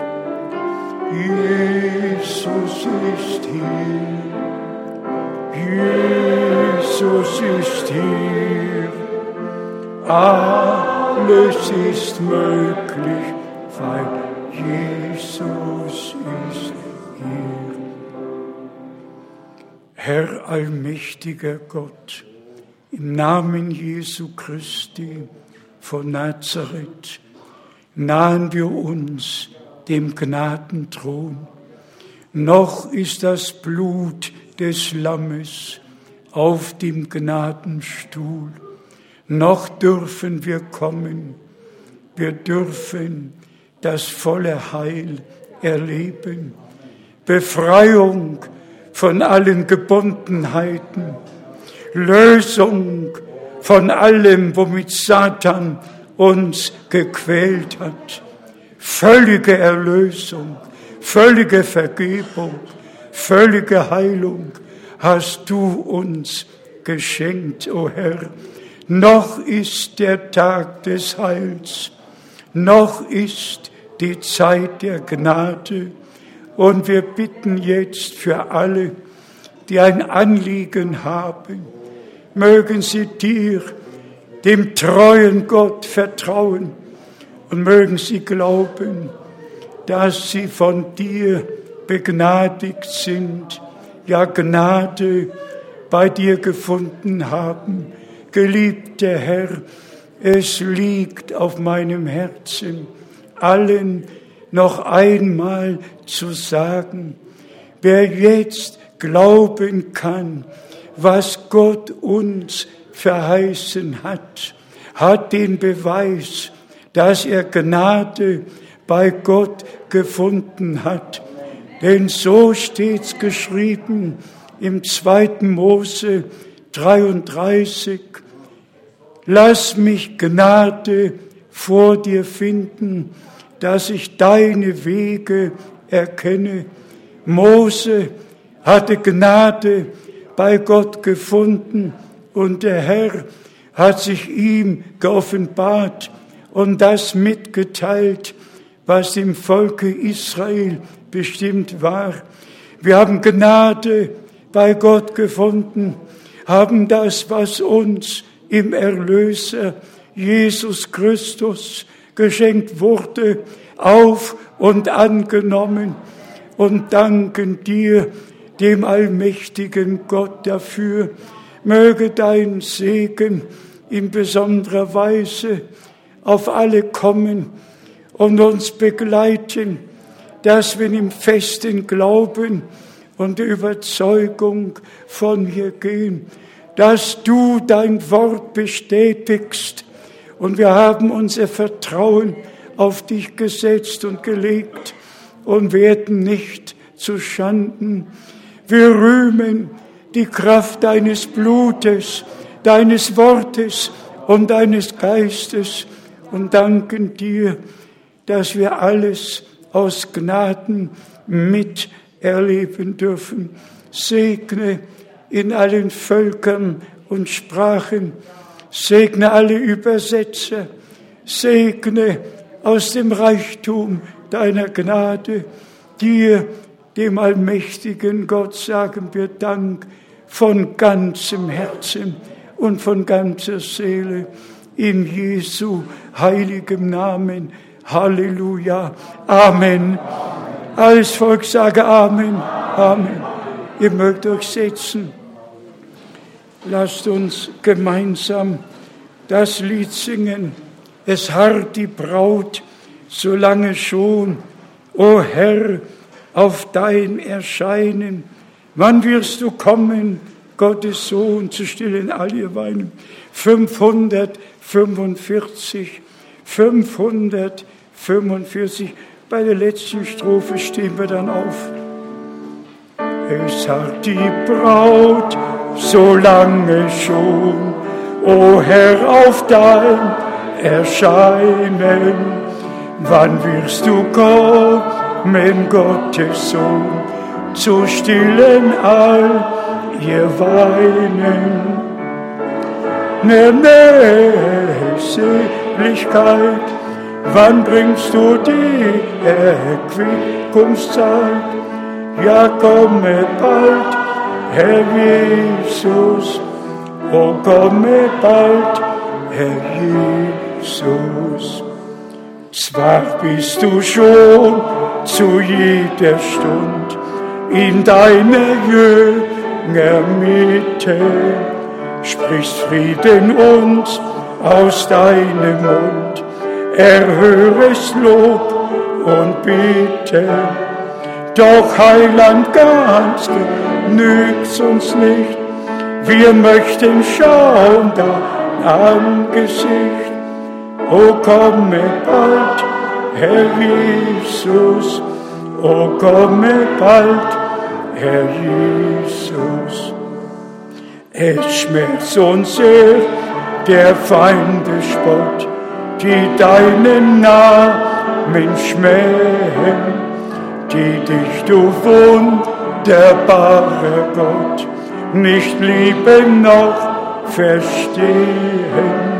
Jesus ist hier. Jesus ist hier. Alles ist möglich, weil Jesus ist hier. Herr allmächtiger Gott, im Namen Jesu Christi von Nazareth nahen wir uns dem Gnadenthron. Noch ist das Blut des Lammes auf dem Gnadenstuhl. Noch dürfen wir kommen. Wir dürfen das volle Heil erleben. Befreiung von allen Gebundenheiten. Lösung von allem, womit Satan uns gequält hat. Völlige Erlösung, völlige Vergebung, völlige Heilung hast du uns geschenkt, o Herr. Noch ist der Tag des Heils, noch ist die Zeit der Gnade. Und wir bitten jetzt für alle, die ein Anliegen haben, mögen sie dir, dem treuen Gott, vertrauen und mögen sie glauben, dass sie von dir begnadigt sind, ja Gnade bei dir gefunden haben. Geliebter Herr, es liegt auf meinem Herzen, allen noch einmal zu sagen, wer jetzt glauben kann, was Gott uns verheißen hat, hat den Beweis, dass er Gnade bei Gott gefunden hat. Denn so steht's geschrieben im zweiten Mose dreiunddreißig. Lass mich Gnade vor dir finden, dass ich deine Wege erkenne. Mose hatte Gnade bei Gott gefunden und der Herr hat sich ihm geoffenbart und das mitgeteilt, was dem Volke Israel bestimmt war. Wir haben Gnade bei Gott gefunden, haben das, was uns im Erlöser Jesus Christus geschenkt wurde, auf und angenommen und danken dir, dem allmächtigen Gott, dafür. Möge dein Segen in besonderer Weise auf alle kommen und uns begleiten, dass wir im festen Glauben und der Überzeugung von hier gehen, dass du dein Wort bestätigst und wir haben unser Vertrauen auf dich gesetzt und gelegt und werden nicht zu Schanden. Wir rühmen die Kraft deines Blutes, deines Wortes und deines Geistes und danken dir, dass wir alles aus Gnaden miterleben dürfen. Segne in allen Völkern und Sprachen, segne alle Übersetzer, segne aus dem Reichtum deiner Gnade. Dir, dem allmächtigen Gott, sagen wir Dank von ganzem Herzen und von ganzer Seele in Jesu heiligem Namen. Halleluja. Amen. Alles Volk sage Amen. Amen. Ihr mögt euch setzen. Lasst uns gemeinsam das Lied singen. Es harrt die Braut so lange schon, o Herr, auf dein Erscheinen. Wann wirst du kommen, Gottes Sohn, zu stillen all ihr Weinen? fünfhundertfünfundvierzig, fünfhundertfünfundvierzig. Bei der letzten Strophe stehen wir dann auf. Es harrt die Braut so lange schon, o Herr, auf dein Erscheinen. Wann wirst du kommen, Gottes Sohn? zu stillen all ihr Weinen. Seligkeit, wann bringst du die Erquickungszeit? Ja, komme bald, Herr Jesus, o komme bald, Herr Jesus. Zwar bist du schon zu jeder Stund in deiner Jüngermitte, sprichst Frieden uns aus deinem Mund, erhörest Lob und Bitte. Doch Heiland, ganz genügt's uns nicht, wir möchten schauen dein Angesicht. O komme bald, Herr Jesus, o komme bald, Herr Jesus. Es schmerzt uns sehr, der Feinde Spott, die deinen Namen schmähen, die dich, du wunderbarer Gott, nicht lieben noch verstehen.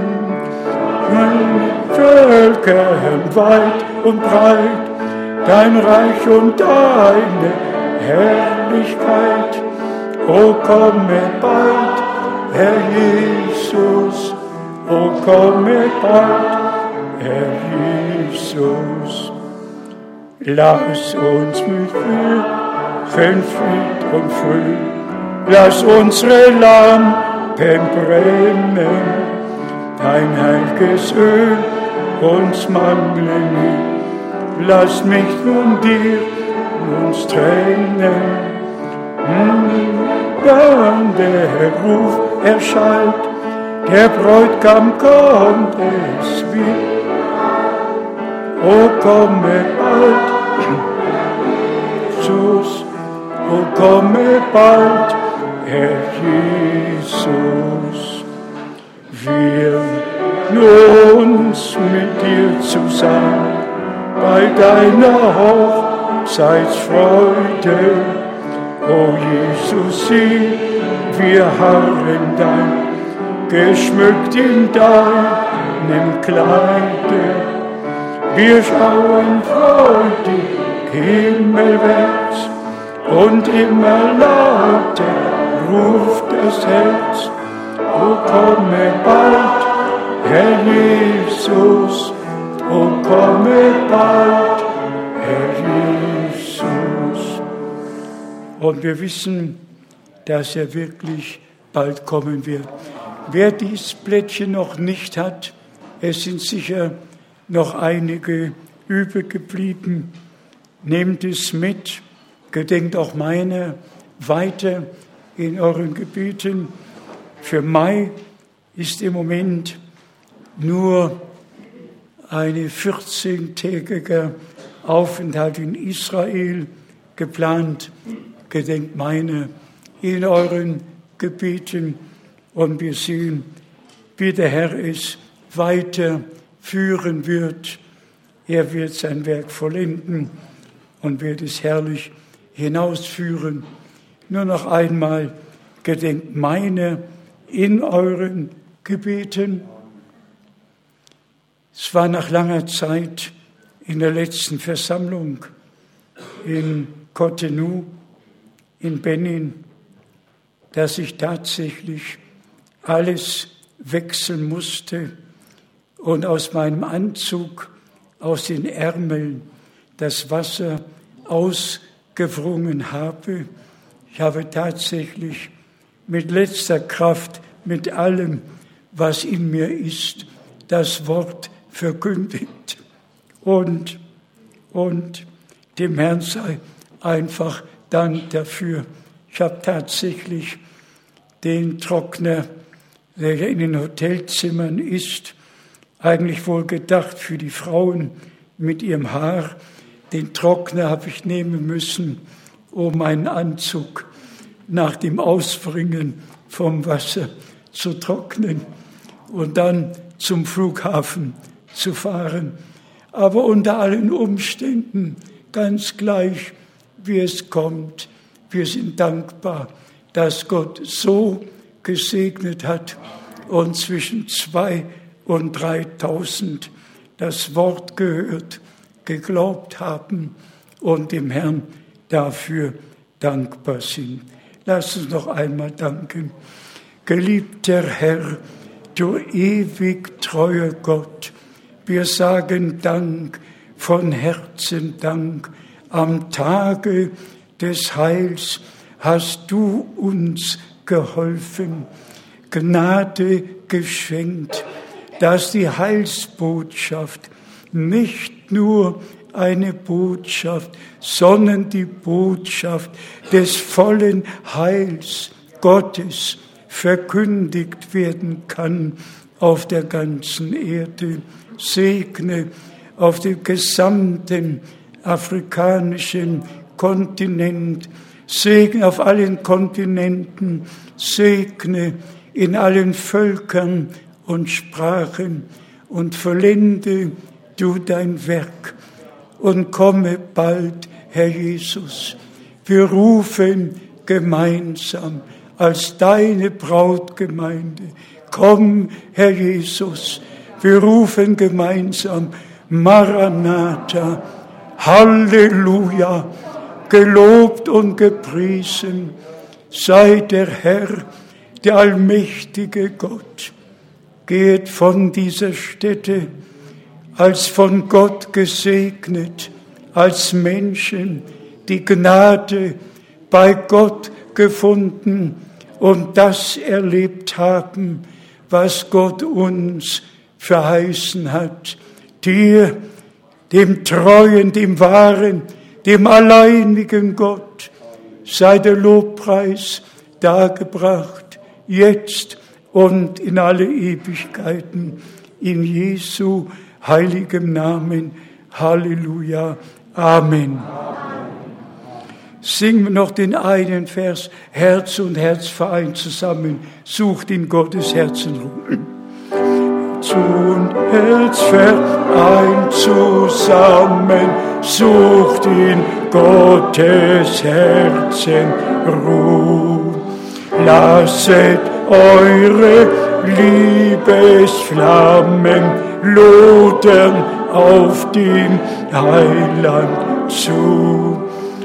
Völkern weit und breit, dein Reich und deine Herrlichkeit. O komme bald, Herr Jesus, o komme bald, Herr Jesus. Lass uns mit Frieden, Fried und früh, lass unsere Lampen brennen, dein heiliges Öl uns mangle nie. Lass mich nun dir uns trennen. Dann der Ruf erschallt, der Bräutigam kommt, es wird. O komme bald, Jesus, o komme bald, Herr Jesus. Wir uns mit dir zusammen bei deiner Hochzeitsfreude. O Jesus, sieh, wir harren dein, geschmückt in deinem Kleide. Wir schauen freudig himmelwärts und immer lauter ruft das Herz. O komme bald, Herr Jesus, o komme bald, Herr Jesus. Und wir wissen, dass er wirklich bald kommen wird. Wer dieses Blättchen noch nicht hat, es sind sicher noch einige übrig geblieben, nehmt es mit, gedenkt auch meiner weiter in euren Gebieten. Für Mai ist im Moment nur ein vierzehntägiger Aufenthalt in Israel geplant. Gedenkt meiner in euren Gebieten und wir sehen, wie der Herr es weiterführen wird. Er wird sein Werk vollenden und wird es herrlich hinausführen. Nur noch einmal, gedenkt meiner in euren Gebieten. Es war nach langer Zeit in der letzten Versammlung in Cotonou, in Benin, dass ich tatsächlich alles wechseln musste und aus meinem Anzug, aus den Ärmeln das Wasser ausgewrungen habe. Ich habe tatsächlich mit letzter Kraft, mit allem, was in mir ist, das Wort verkündigt. Und, und dem Herrn sei einfach Dank dafür. Ich habe tatsächlich den Trockner, der in den Hotelzimmern ist, eigentlich wohl gedacht für die Frauen mit ihrem Haar. Den Trockner habe ich nehmen müssen, um meinen Anzug nach dem Ausbringen vom Wasser zu trocknen und dann zum Flughafen zu fahren. Aber unter allen Umständen, ganz gleich, wie es kommt, Wir sind dankbar, dass Gott so gesegnet hat und zwischen zwei und dreitausend das Wort gehört, geglaubt haben und dem Herrn dafür dankbar sind. Lass uns noch einmal danken. Geliebter Herr, du ewig treuer Gott, wir sagen Dank, von Herzen Dank. Am Tage des Heils hast du uns geholfen, Gnade geschenkt, dass die Heilsbotschaft nicht nur eine Botschaft, sondern die Botschaft des vollen Heils Gottes verkündigt werden kann auf der ganzen Erde. Segne auf dem gesamten afrikanischen Kontinent, segne auf allen Kontinenten, segne in allen Völkern und Sprachen und vollende du dein Werk und komme bald, Herr Jesus. Wir rufen gemeinsam als deine Brautgemeinde. Komm, Herr Jesus. Wir rufen gemeinsam Maranatha, Halleluja, gelobt und gepriesen sei der Herr, der allmächtige Gott. Geht von dieser Stätte als von Gott gesegnet, als Menschen, die Gnade bei Gott gefunden und das erlebt haben, was Gott uns verheißen hat. Dir, dem treuen, dem wahren, dem alleinigen Gott, sei der Lobpreis dargebracht, jetzt und in alle Ewigkeiten, in Jesu heiligem Namen. Halleluja. Amen. Amen. Singen wir noch den einen Vers, Herz und Herz vereint zusammen, sucht in Gottes Herzen Ruhe. Herz und Herz vereint zusammen, sucht in Gottes Herzen Ruhe. Lasset eure Liebesflammen lodern auf den Heiland zu.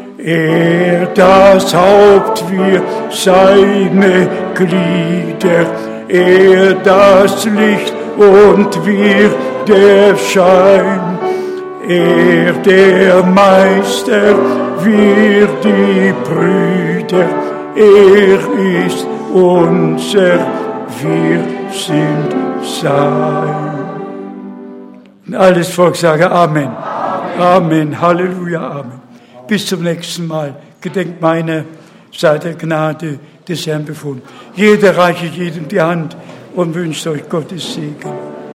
Er das Haupt, wir seine Glieder, er das Licht und wir der Schein. Er der Meister, wir die Brüder, er ist unser, wir sind sein. Und alles Volk sage Amen. Amen. Amen. Halleluja. Amen. Bis zum nächsten Mal. Gedenkt meiner, sei der Gnade des Herrn befunden. Jeder reiche jedem die Hand und wünscht euch Gottes Segen.